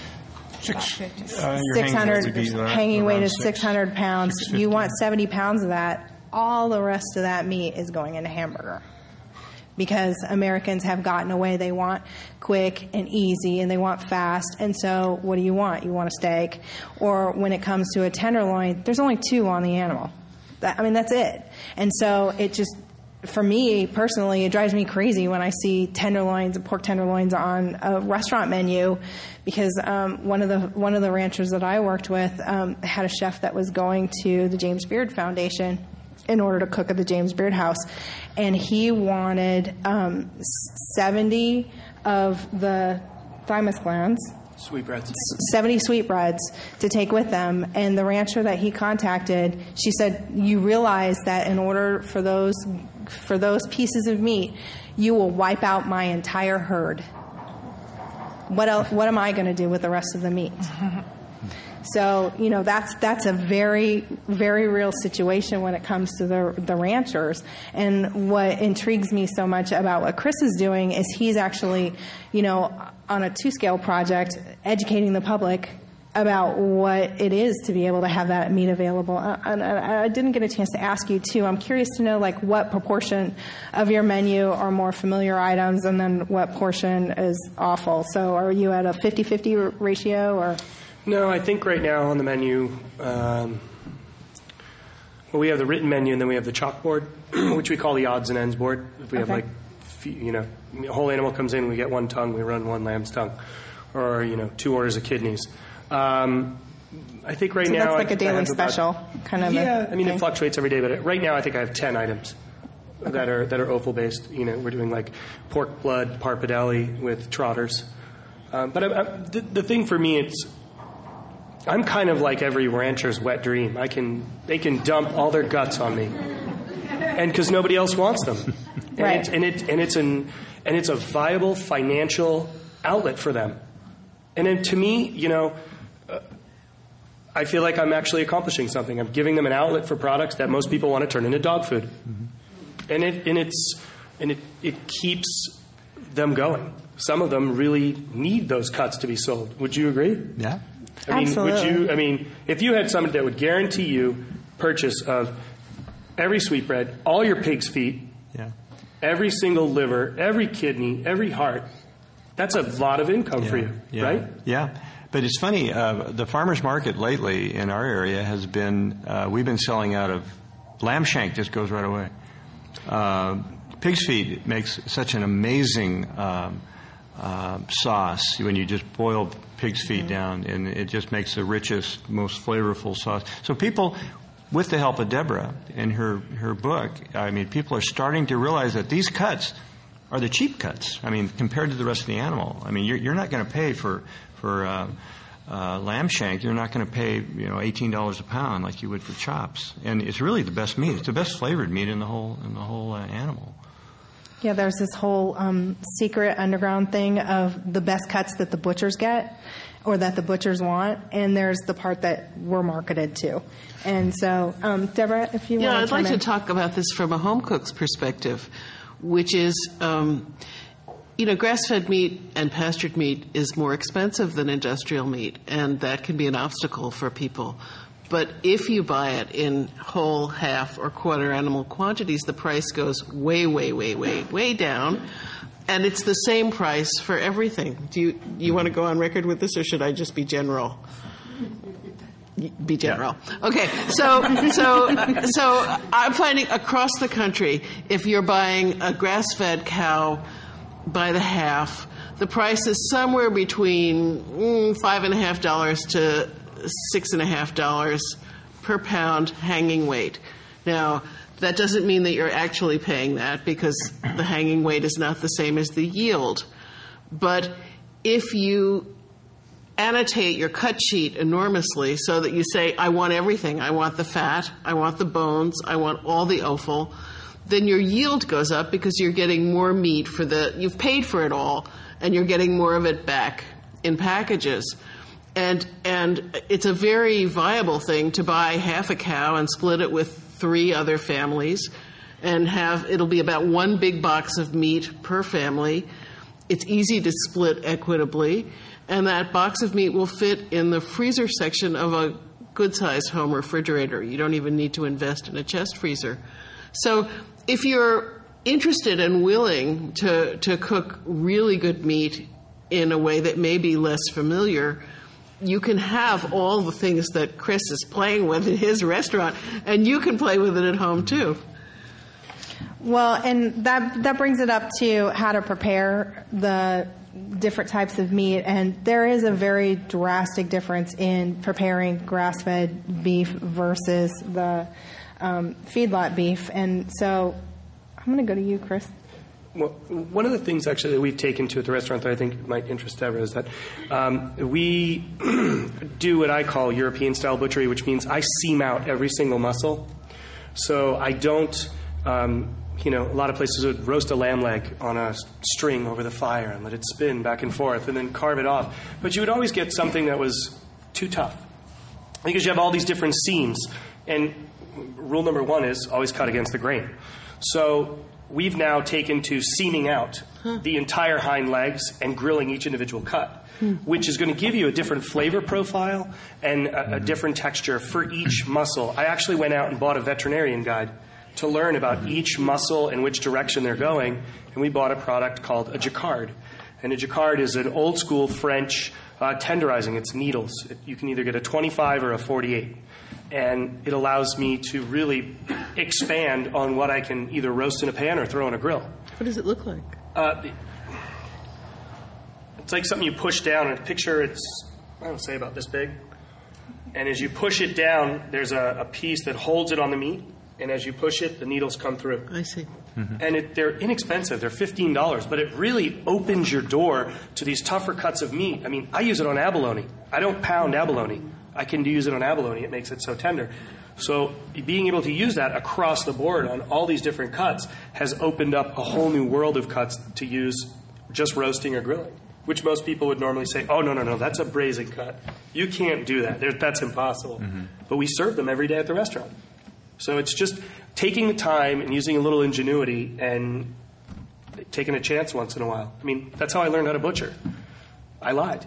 600, hanging weight is 600 pounds. You want 70 pounds of that. All the rest of that meat is going into hamburger. Because Americans have gotten away. They want quick and easy, and they want fast. And so what do you want? You want a steak. Or when it comes to a tenderloin, there's only 2 on the animal. That's it. And so it just, for me personally, it drives me crazy when I see pork tenderloins on a restaurant menu, because one of the ranchers that I worked with had a chef that was going to the James Beard Foundation in order to cook at the James Beard House, and he wanted 70 of the thymus glands. Sweetbreads. 70 sweetbreads to take with them. And the rancher that he contacted, she said, you realize that in order for those pieces of meat, you will wipe out my entire herd. What am I going to do with the rest of the meat? So, that's a very, very real situation when it comes to the ranchers. And what intrigues me so much about what Chris is doing is he's actually, on a 2-scale project, educating the public about what it is to be able to have that meat available. And I didn't get a chance to ask you, too. I'm curious to know, what proportion of your menu are more familiar items, and then what portion is awful. So are you at a 50-50 ratio, or? No, I think right now on the menu, we have the written menu, and then we have the chalkboard, which we call the odds and ends board. If we have a whole animal comes in, we get 1 tongue, we run 1 lamb's tongue, or 2 orders of kidneys. I think right now that's like a daily special kind of. Yeah, it fluctuates every day, but right now I think I have 10 items that are offal based. We're doing like pork blood parpadelli with trotters. But the thing for me, I'm kind of like every rancher's wet dream. They can dump all their guts on me, and because nobody else wants them, right? It's a viable financial outlet for them. And then to me, I feel like I'm actually accomplishing something. I'm giving them an outlet for products that most people want to turn into dog food, and it keeps them going. Some of them really need those cuts to be sold. Would you agree? Yeah. Absolutely. If you had somebody that would guarantee you purchase of every sweetbread, all your pig's feet, every single liver, every kidney, every heart, that's a lot of income for you, right? Yeah. But it's funny, the farmer's market lately in our area has been, we've been selling out of lamb shank, just goes right away. Pig's feet makes such an amazing sauce when you just boil pig's feet down, and it just makes the richest, most flavorful sauce. So people, with the help of Deborah in her book, people are starting to realize that these cuts are the cheap cuts. Compared to the rest of the animal. You're not going to pay for lamb shank. You're not going to pay $18 a pound like you would for chops. And it's really the best meat. It's the best flavored meat in the whole animal. Yeah, there's this whole secret underground thing of the best cuts that the butchers get or that the butchers want, and there's the part that we're marketed to. And so, Deborah, if you want to I'd like to talk about this from a home cook's perspective, which is, grass-fed meat and pastured meat is more expensive than industrial meat, and that can be an obstacle for people. But if you buy it in whole, half, or quarter animal quantities, the price goes way, way, way, way, way down. And it's the same price for everything. Do you want to go on record with this, or should I just be general? Be general. Okay, so I'm finding across the country, if you're buying a grass-fed cow by the half, the price is somewhere between $5.50 to $6.50 per pound hanging weight. Now, that doesn't mean that you're actually paying that, because the hanging weight is not the same as the yield. But if you annotate your cut sheet enormously so that you say, I want everything, I want the fat, I want the bones, I want all the offal, then your yield goes up because you're getting more meat you've paid for it all, and you're getting more of it back in packages. And it's a very viable thing to buy half a cow and split it with 3 other families, and it'll be about 1 big box of meat per family. It's easy to split equitably, and that box of meat will fit in the freezer section of a good-sized home refrigerator. You don't even need to invest in a chest freezer. So if you're interested and willing to cook really good meat in a way that may be less familiar, you can have all the things that Chris is playing with in his restaurant, and you can play with it at home too. Well, and that brings it up to how to prepare the different types of meat, and there is a very drastic difference in preparing grass-fed beef versus the feedlot beef. And so I'm going to go to you, Chris. Well, one of the things actually that we've taken to at the restaurant that I think might interest Deborah is that we do what I call European-style butchery, which means I seam out every single muscle. So I don't, a lot of places would roast a lamb leg on a string over the fire and let it spin back and forth and then carve it off. But you would always get something that was too tough because you have all these different seams. And rule number 1 is always cut against the grain. So we've now taken to seaming out the entire hind legs and grilling each individual cut, which is going to give you a different flavor profile and a different texture for each muscle. I actually went out and bought a veterinarian guide to learn about each muscle and which direction they're going, and we bought a product called a jacquard. And a jacquard is an old-school French tenderizing. It's needles. You can either get a 25 or a 48. And it allows me to really expand on what I can either roast in a pan or throw on a grill. What does it look like? It's like something you push down. And picture it's, say about this big. And as you push it down, there's a piece that holds it on the meat. And as you push it, the needles come through. I see. Mm-hmm. And they're inexpensive. They're $15. But it really opens your door to these tougher cuts of meat. I mean, I use it on abalone. I don't pound abalone. I can use it on abalone. It makes it so tender. So being able to use that across the board on all these different cuts has opened up a whole new world of cuts to use just roasting or grilling, which most people would normally say, oh, no, that's a braising cut. You can't do that. That's impossible. Mm-hmm. But we serve them every day at the restaurant. So it's just taking the time and using a little ingenuity and taking a chance once in a while. I mean, that's how I learned how to butcher. I lied.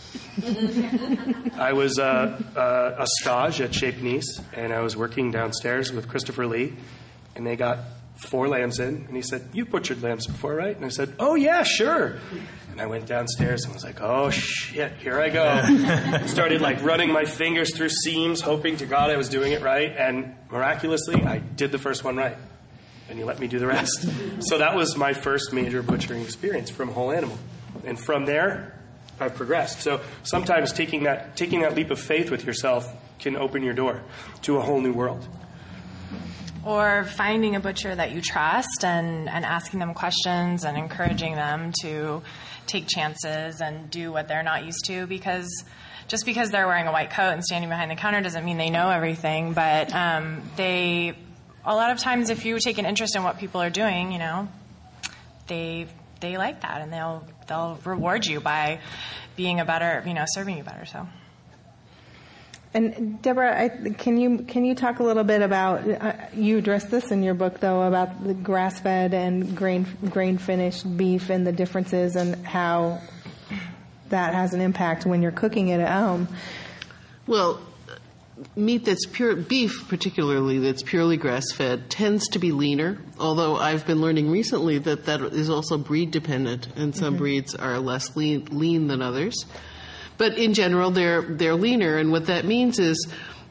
I was a stage at Chez Panisse, and I was working downstairs with Christopher Lee, and they got 4 lambs in, and he said, "You butchered lambs before, right?" And I said, "Oh, yeah, sure." And I went downstairs and was like, oh, shit, here I go. Started running my fingers through seams, hoping to God I was doing it right, and miraculously, I did the first one right. And he let me do the rest. So that was my first major butchering experience from whole animal. And from there, I've progressed. So sometimes taking that leap of faith with yourself can open your door to a whole new world. Or finding a butcher that you trust and asking them questions and encouraging them to take chances and do what they're not used to, because just because they're wearing a white coat and standing behind the counter doesn't mean they know everything. But a lot of times if you take an interest in what people are doing, they like that, and they'll reward you by being a better, serving you better. So. And Deborah, can you talk a little bit about, you addressed this in your book though, about the grass-fed and grain-finished beef and the differences and how that has an impact when you're cooking it at home? Well, meat that's pure, beef particularly, that's purely grass-fed, tends to be leaner, although I've been learning recently that is also breed-dependent, and some breeds are less lean than others. But in general, they're leaner, and what that means is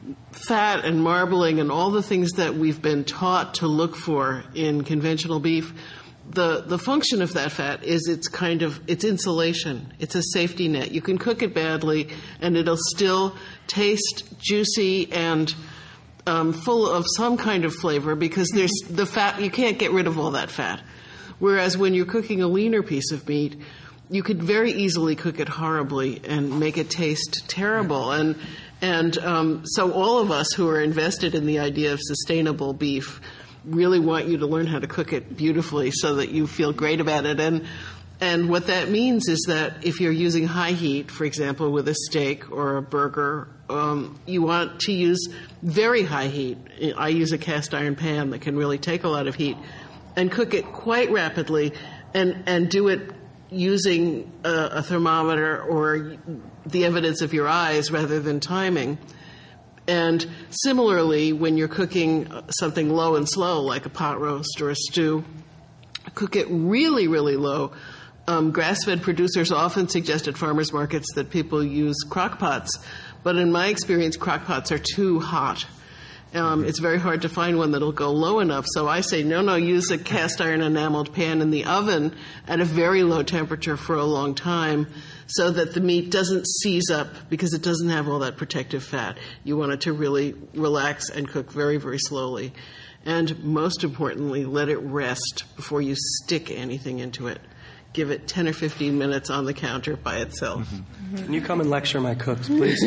fat and marbling and all the things that we've been taught to look for in conventional beef, the function of that fat is it's insulation. It's a safety net. You can cook it badly and it'll still taste juicy and full of some kind of flavor because there's the fat, you can't get rid of all that fat. Whereas when you're cooking a leaner piece of meat, you could very easily cook it horribly and make it taste terrible. And so all of us who are invested in the idea of sustainable beef really want you to learn how to cook it beautifully so that you feel great about it. And what that means is that if you're using high heat, for example, with a steak or a burger, you want to use very high heat. I use a cast iron pan that can really take a lot of heat and cook it quite rapidly and do it using a thermometer or the evidence of your eyes rather than timing. And similarly, when you're cooking something low and slow, like a pot roast or a stew, cook it really, really low. Grass-fed producers often suggest at farmers markets that people use crock pots, but in my experience, crock pots are too hot. It's very hard to find one that'll go low enough. So I say, no, use a cast iron enameled pan in the oven at a very low temperature for a long time so that the meat doesn't seize up because it doesn't have all that protective fat. You want it to really relax and cook very, very slowly. And most importantly, let it rest before you stick anything into it. Give it 10 or 15 minutes on the counter by itself. Mm-hmm. Can you come and lecture my cooks, please?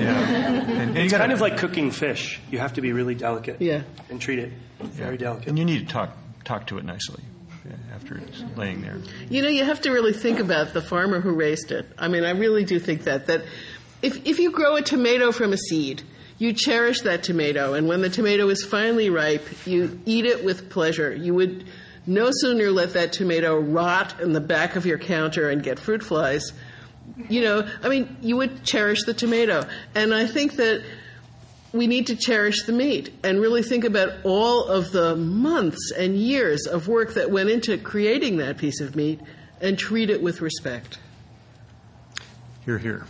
And it's kind of like cooking fish. You have to be really delicate and treat it very delicate. And you need to talk to it nicely after it's laying there. You have to really think about the farmer who raised it. I mean, I really do think that if you grow a tomato from a seed, you cherish that tomato, and when the tomato is finally ripe, you eat it with pleasure. You would no sooner let that tomato rot in the back of your counter and get fruit flies. You would cherish the tomato. And I think that we need to cherish the meat and really think about all of the months and years of work that went into creating that piece of meat and treat it with respect. Hear, hear.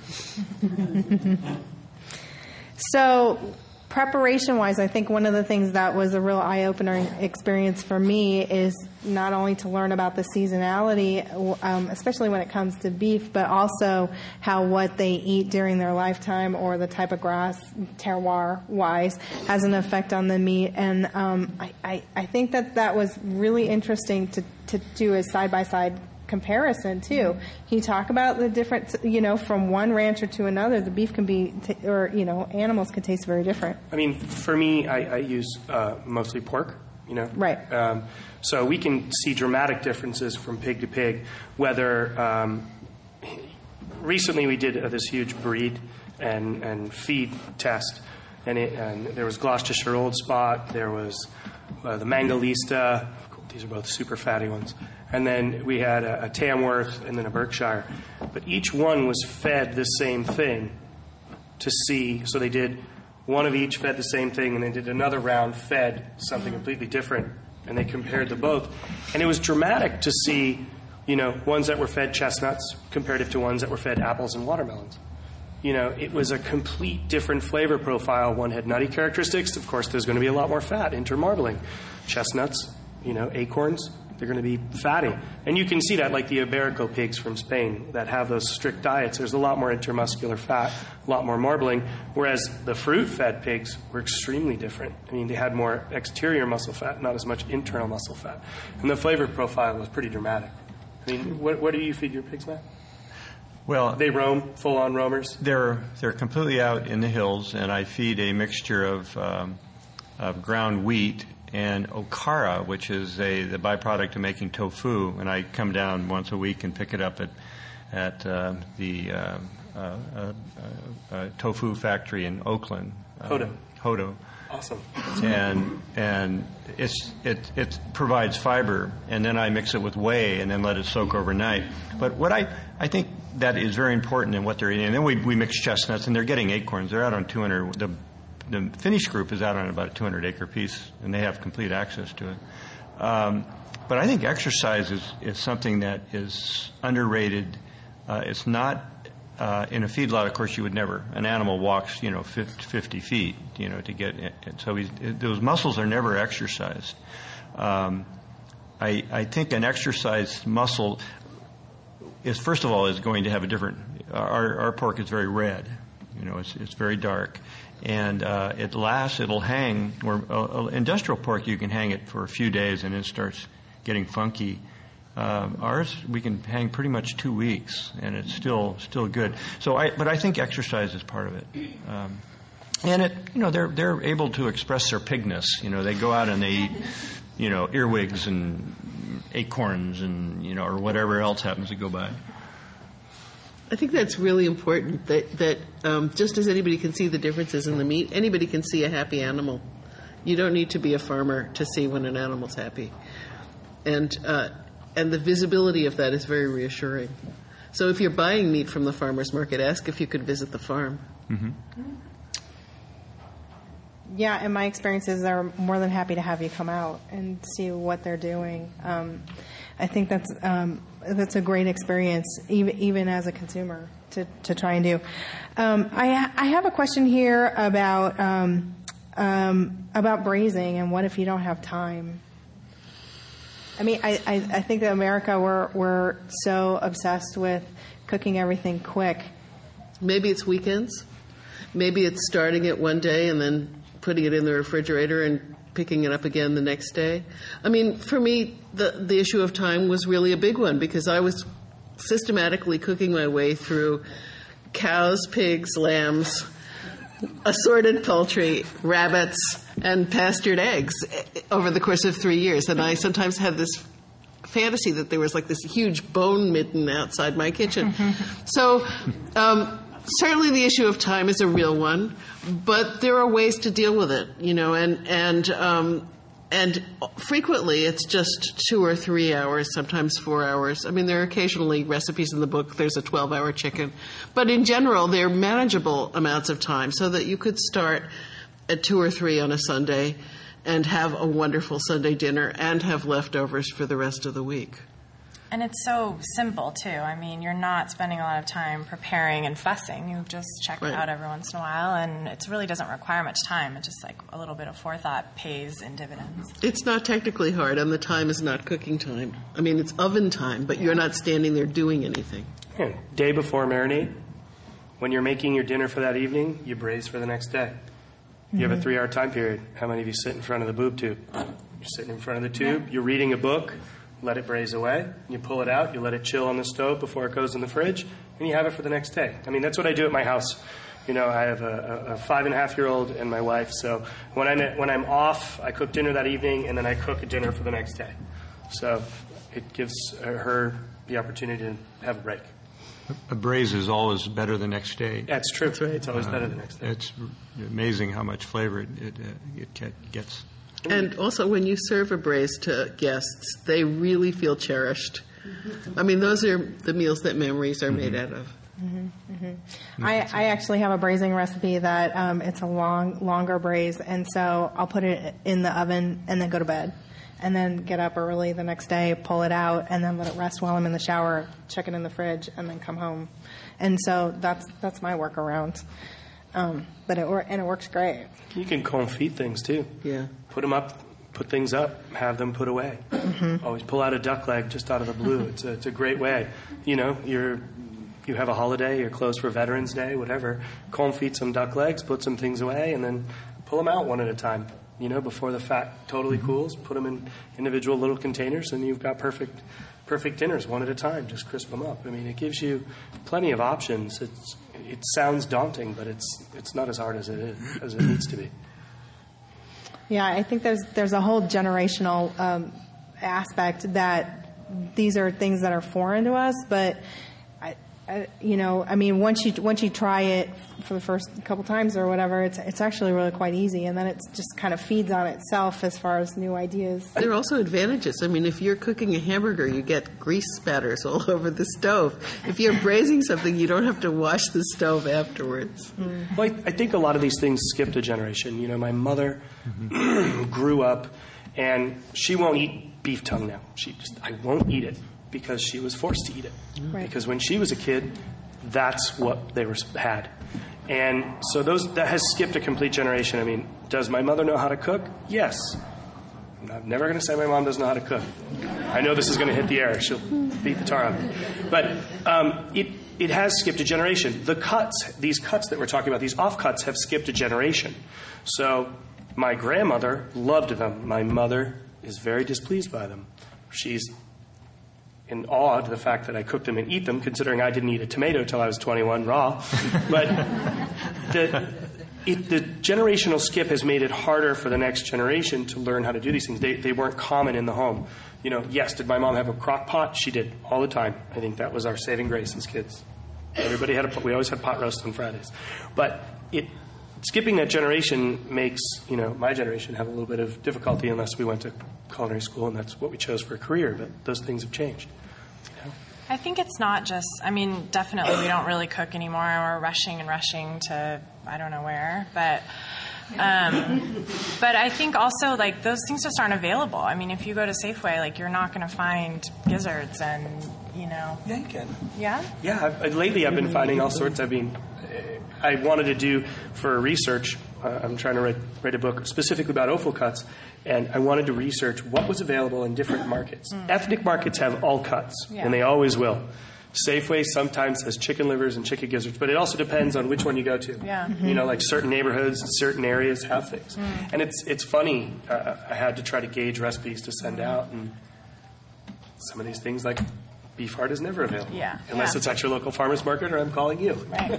So, preparation-wise, I think one of the things that was a real eye-opener experience for me is not only to learn about the seasonality, especially when it comes to beef, but also how what they eat during their lifetime or the type of grass, terroir-wise, has an effect on the meat. And I think that was really interesting to do a side-by-side comparison too. Can you talk about the difference, from one rancher to another? The beef can be, animals can taste very different. I mean, for me, I use mostly pork, Right. So we can see dramatic differences from pig to pig, whether recently we did this huge breed and feed test, and there was Gloucestershire Old Spot, there was the Mangalista, these are both super fatty ones, and then we had a Tamworth and then a Berkshire. But each one was fed the same thing to see. So they did one of each, fed the same thing, and they did another round, fed something completely different, and they compared the both. And it was dramatic to see, ones that were fed chestnuts comparative to ones that were fed apples and watermelons. It was a complete different flavor profile. One had nutty characteristics. Of course, there's going to be a lot more fat, intermarbling. Chestnuts, acorns, they're going to be fatty. And you can see that like the Iberico pigs from Spain that have those strict diets. There's a lot more intermuscular fat, a lot more marbling, whereas the fruit-fed pigs were extremely different. I mean, they had more exterior muscle fat, not as much internal muscle fat. And the flavor profile was pretty dramatic. I mean, what do you feed your pigs, Matt? Well, they roam, full-on roamers? They're completely out in the hills, and I feed a mixture of ground wheat and okara, which is the byproduct of making tofu, and I come down once a week and pick it up at the tofu factory in Oakland. Hodo. Awesome. And it provides fiber, and then I mix it with whey and then let it soak overnight. But what I think that is very important in what they're eating. And then we mix chestnuts, and they're getting acorns. They're out on 200. The the finished group is out on about a 200-acre piece, and they have complete access to it. But I think exercise is something that is underrated. It's not in a feedlot. Of course, you would never. An animal walks, 50 feet, to get it. So those muscles are never exercised. I think an exercised muscle is, first of all, is going to have a different. Our pork is very red. It's very dark, and it'll hang. Or industrial pork, you can hang it for a few days, and it starts getting funky. Ours, we can hang pretty much 2 weeks, and it's still good. But I think exercise is part of it. And they're able to express their pigness. They go out and they eat, earwigs and acorns and or whatever else happens to go by. I think that's really important. That just as anybody can see the differences in the meat, anybody can see a happy animal. You don't need to be a farmer to see when an animal's happy, and the visibility of that is very reassuring. So if you're buying meat from the farmer's market, ask if you could visit the farm. Mm-hmm. Yeah, in my experiences, they're more than happy to have you come out and see what they're doing. I think that's a great experience, even as a consumer, to try and do. I have a question here about braising and what if you don't have time. I mean, I think that America we're so obsessed with cooking everything quick. Maybe it's weekends. Maybe it's starting it one day and then putting it in the refrigerator and picking it up again the next day. I mean, for me, the issue of time was really a big one because I was systematically cooking my way through cows, pigs, lambs, assorted poultry, rabbits, and pastured eggs over the course of 3 years. And I sometimes had this fantasy that there was like this huge bone mitten outside my kitchen. So certainly the issue of time is a real one, but there are ways to deal with it, and frequently it's just 2 or 3 hours, sometimes 4 hours. I mean, there are occasionally recipes in the book, there's a 12-hour chicken, but in general, they're manageable amounts of time so that you could start at 2 or 3 on a Sunday and have a wonderful Sunday dinner and have leftovers for the rest of the week. And it's so simple, too. I mean, you're not spending a lot of time preparing and fussing. You just check it out every once in a while, and it really doesn't require much time. It's just like a little bit of forethought pays in dividends. It's not technically hard, and the time is not cooking time. I mean, it's oven time, but you're not standing there doing anything. Yeah. Day before marinade, when you're making your dinner for that evening, you braise for the next day. You have a 3-hour time period. How many of you sit in front of the boob tube? You're sitting in front of the tube. You're reading a book. Let it braise away. You pull it out. You let it chill on the stove before it goes in the fridge, and you have it for the next day. I mean, that's what I do at my house. I have a 5.5-year-old and my wife. So when I'm off, I cook dinner that evening, and then I cook a dinner for the next day. So it gives her the opportunity to have a break. A braise is always better the next day. That's true. That's right. It's always better the next day. It's amazing how much flavor it gets. And also, when you serve a braise to guests, they really feel cherished. I mean, those are the meals that memories are made out of. I actually have a braising recipe that it's a longer braise, and so I'll put it in the oven and then go to bed, and then get up early the next day, pull it out, and then let it rest while I'm in the shower, check it in the fridge, and then come home. And so that's my workaround. But it works great. You can confit things too. Yeah. Put them up, put things up, have them put away. Always pull out a duck leg just out of the blue. It's a great way. You have a holiday, you're closed for Veterans Day, whatever. Confit some duck legs, put some things away, and then pull them out one at a time. Before the fat totally cools, put them in individual little containers, and you've got perfect dinners one at a time. Just crisp them up. I mean, it gives you plenty of options. It sounds daunting, but it's not as hard as it needs to be. Yeah, I think there's a whole generational aspect that these are things that are foreign to us, but once you try it for the first couple times or whatever, it's actually really quite easy, and then it just kind of feeds on itself as far as new ideas. There are also advantages. I mean, if you're cooking a hamburger, you get grease spatters all over the stove. If you're braising something, you don't have to wash the stove afterwards. Well, I think a lot of these things skipped a generation. My mother grew up, and she won't eat beef tongue now. I won't eat it, because she was forced to eat it. Right. Because when she was a kid, that's what they had. And so that has skipped a complete generation. I mean, does my mother know how to cook? Yes. I'm never going to say my mom doesn't know how to cook. I know this is going to hit the air. She'll beat the tar out of me. But it has skipped a generation. These cuts that we're talking about, these offcuts, have skipped a generation. So my grandmother loved them. My mother is very displeased by them. She's in awe of the fact that I cook them and eat them, considering I didn't eat a tomato till I was 21 raw. But the generational skip has made it harder for the next generation to learn how to do these things. They weren't common in the home. Yes, did my mom have a crock pot? She did, all the time. I think that was our saving grace as kids. Everybody we always had pot roast on Fridays. But skipping that generation makes, my generation have a little bit of difficulty unless we went to culinary school, and that's what we chose for a career. But those things have changed. I think it's not just, definitely we don't really cook anymore. We're rushing to I don't know where. But I think also, those things just aren't available. If you go to Safeway, you're not going to find gizzards and, Yeah, you can. Yeah? Yeah, lately I've been finding all sorts. I wanted to do, for research, I'm trying to write a book specifically about offal cuts, and I wanted to research what was available in different markets. Ethnic markets have all cuts, and they always will. Safeway sometimes has chicken livers and chicken gizzards, but it also depends on which one you go to. Yeah. Certain neighborhoods, certain areas have things. And it's funny, I had to try to gauge recipes to send out, and some of these things, like beef heart, is never available. Yeah. Unless it's at your local farmer's market or I'm calling you. Right.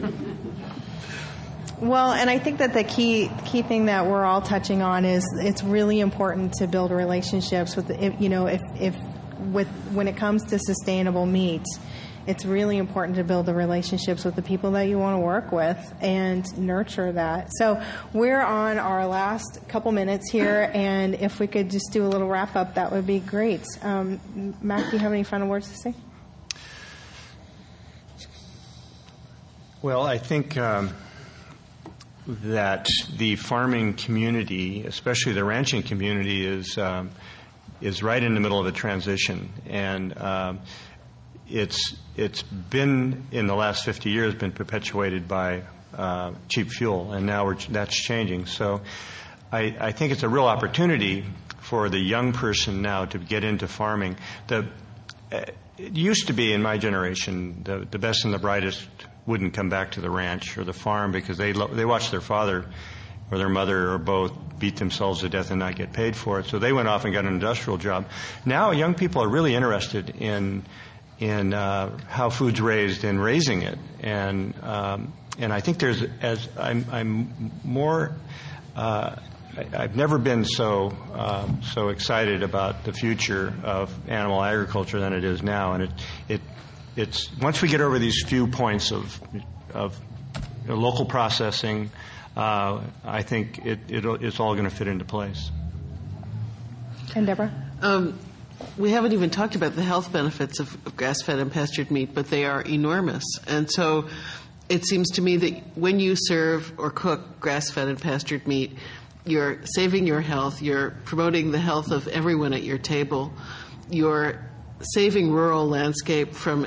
Well, and I think that the key thing that we're all touching on is it's really important to build relationships with, when it comes to sustainable meat. It's really important to build the relationships with the people that you want to work with and nurture that. So we're on our last couple minutes here, and if we could just do a little wrap up, that would be great. Mac, do you have any final words to say? Well, I think that the farming community, especially the ranching community, is right in the middle of a transition, and it's been, in the last 50 years, been perpetuated by cheap fuel, and now that's changing. So I think it's a real opportunity for the young person now to get into farming. It used to be, in my generation, the best and the brightest wouldn't come back to the ranch or the farm because they watched their father or their mother or both beat themselves to death and not get paid for it. So they went off and got an industrial job. Now young people are really interested in how food's raised and raising it. And I think I've never been so excited about the future of animal agriculture than it is now. And it's once we get over these few points of local processing, I think it's all going to fit into place. And Deborah? We haven't even talked about the health benefits of grass-fed and pastured meat, but they are enormous. And so it seems to me that when you serve or cook grass-fed and pastured meat, you're saving your health, you're promoting the health of everyone at your table, you're saving rural landscape from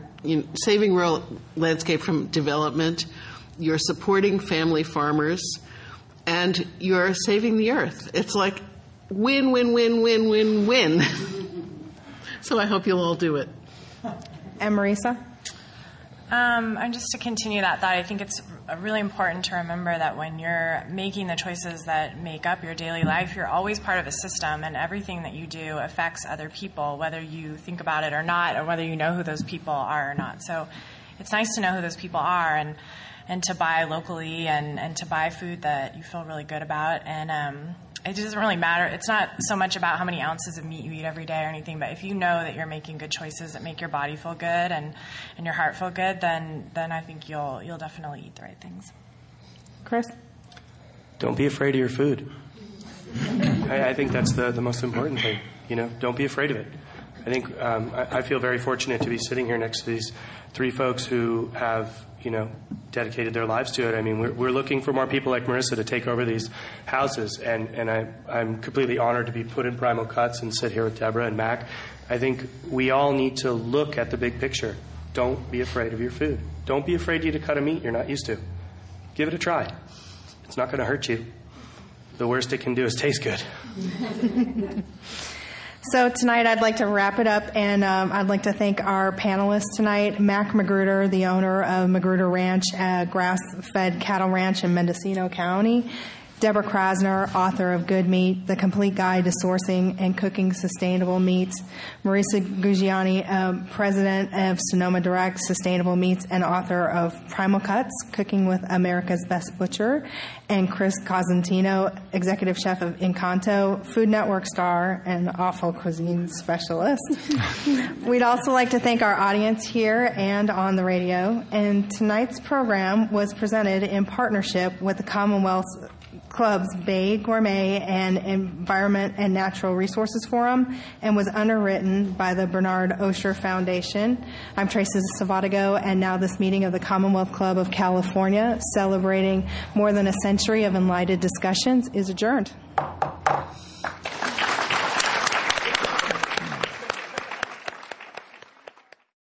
development, you're supporting family farmers, and you're saving the earth. It's like win, win, win, win, win, win. So I hope you'll all do it. And Marisa? And just to continue that thought, I think it's really important to remember that when you're making the choices that make up your daily life, you're always part of a system, and everything that you do affects other people, whether you think about it or not, or whether you know who those people are or not. So it's nice to know who those people are and to buy locally and to buy food that you feel really good about. And it doesn't really matter. It's not so much about how many ounces of meat you eat every day or anything, but if you know that you're making good choices that make your body feel good and your heart feel good, then I think you'll definitely eat the right things. Chris? Don't be afraid of your food. I think that's the most important thing. Don't be afraid of it. I think I feel very fortunate to be sitting here next to these three folks who have, dedicated their lives to it. I mean, we're looking for more people like Marissa to take over these houses, and I'm completely honored to be put in Primal Cuts and sit here with Deborah and Mac. I think we all need to look at the big picture. Don't be afraid of your food. Don't be afraid to eat a cut of meat you're not used to. Give it a try. It's not going to hurt you. The worst it can do is taste good. So tonight I'd like to wrap it up, and I'd like to thank our panelists tonight, Mac Magruder, the owner of Magruder Ranch, a grass-fed cattle ranch in Mendocino County, Deborah Krasner, author of Good Meat, The Complete Guide to Sourcing and Cooking Sustainable Meats, Marissa Gugiani, president of Sonoma Direct Sustainable Meats and author of Primal Cuts, Cooking with America's Best Butcher, and Chris Cosentino, executive chef of Encanto, Food Network star, and awful cuisine specialist. We'd also like to thank our audience here and on the radio. And tonight's program was presented in partnership with the Commonwealth Club's Bay Gourmet and Environment and Natural Resources Forum and was underwritten by the Bernard Osher Foundation. I'm Tracy Savatigo, and now this meeting of the Commonwealth Club of California, celebrating more than a century of enlightened discussions, is adjourned.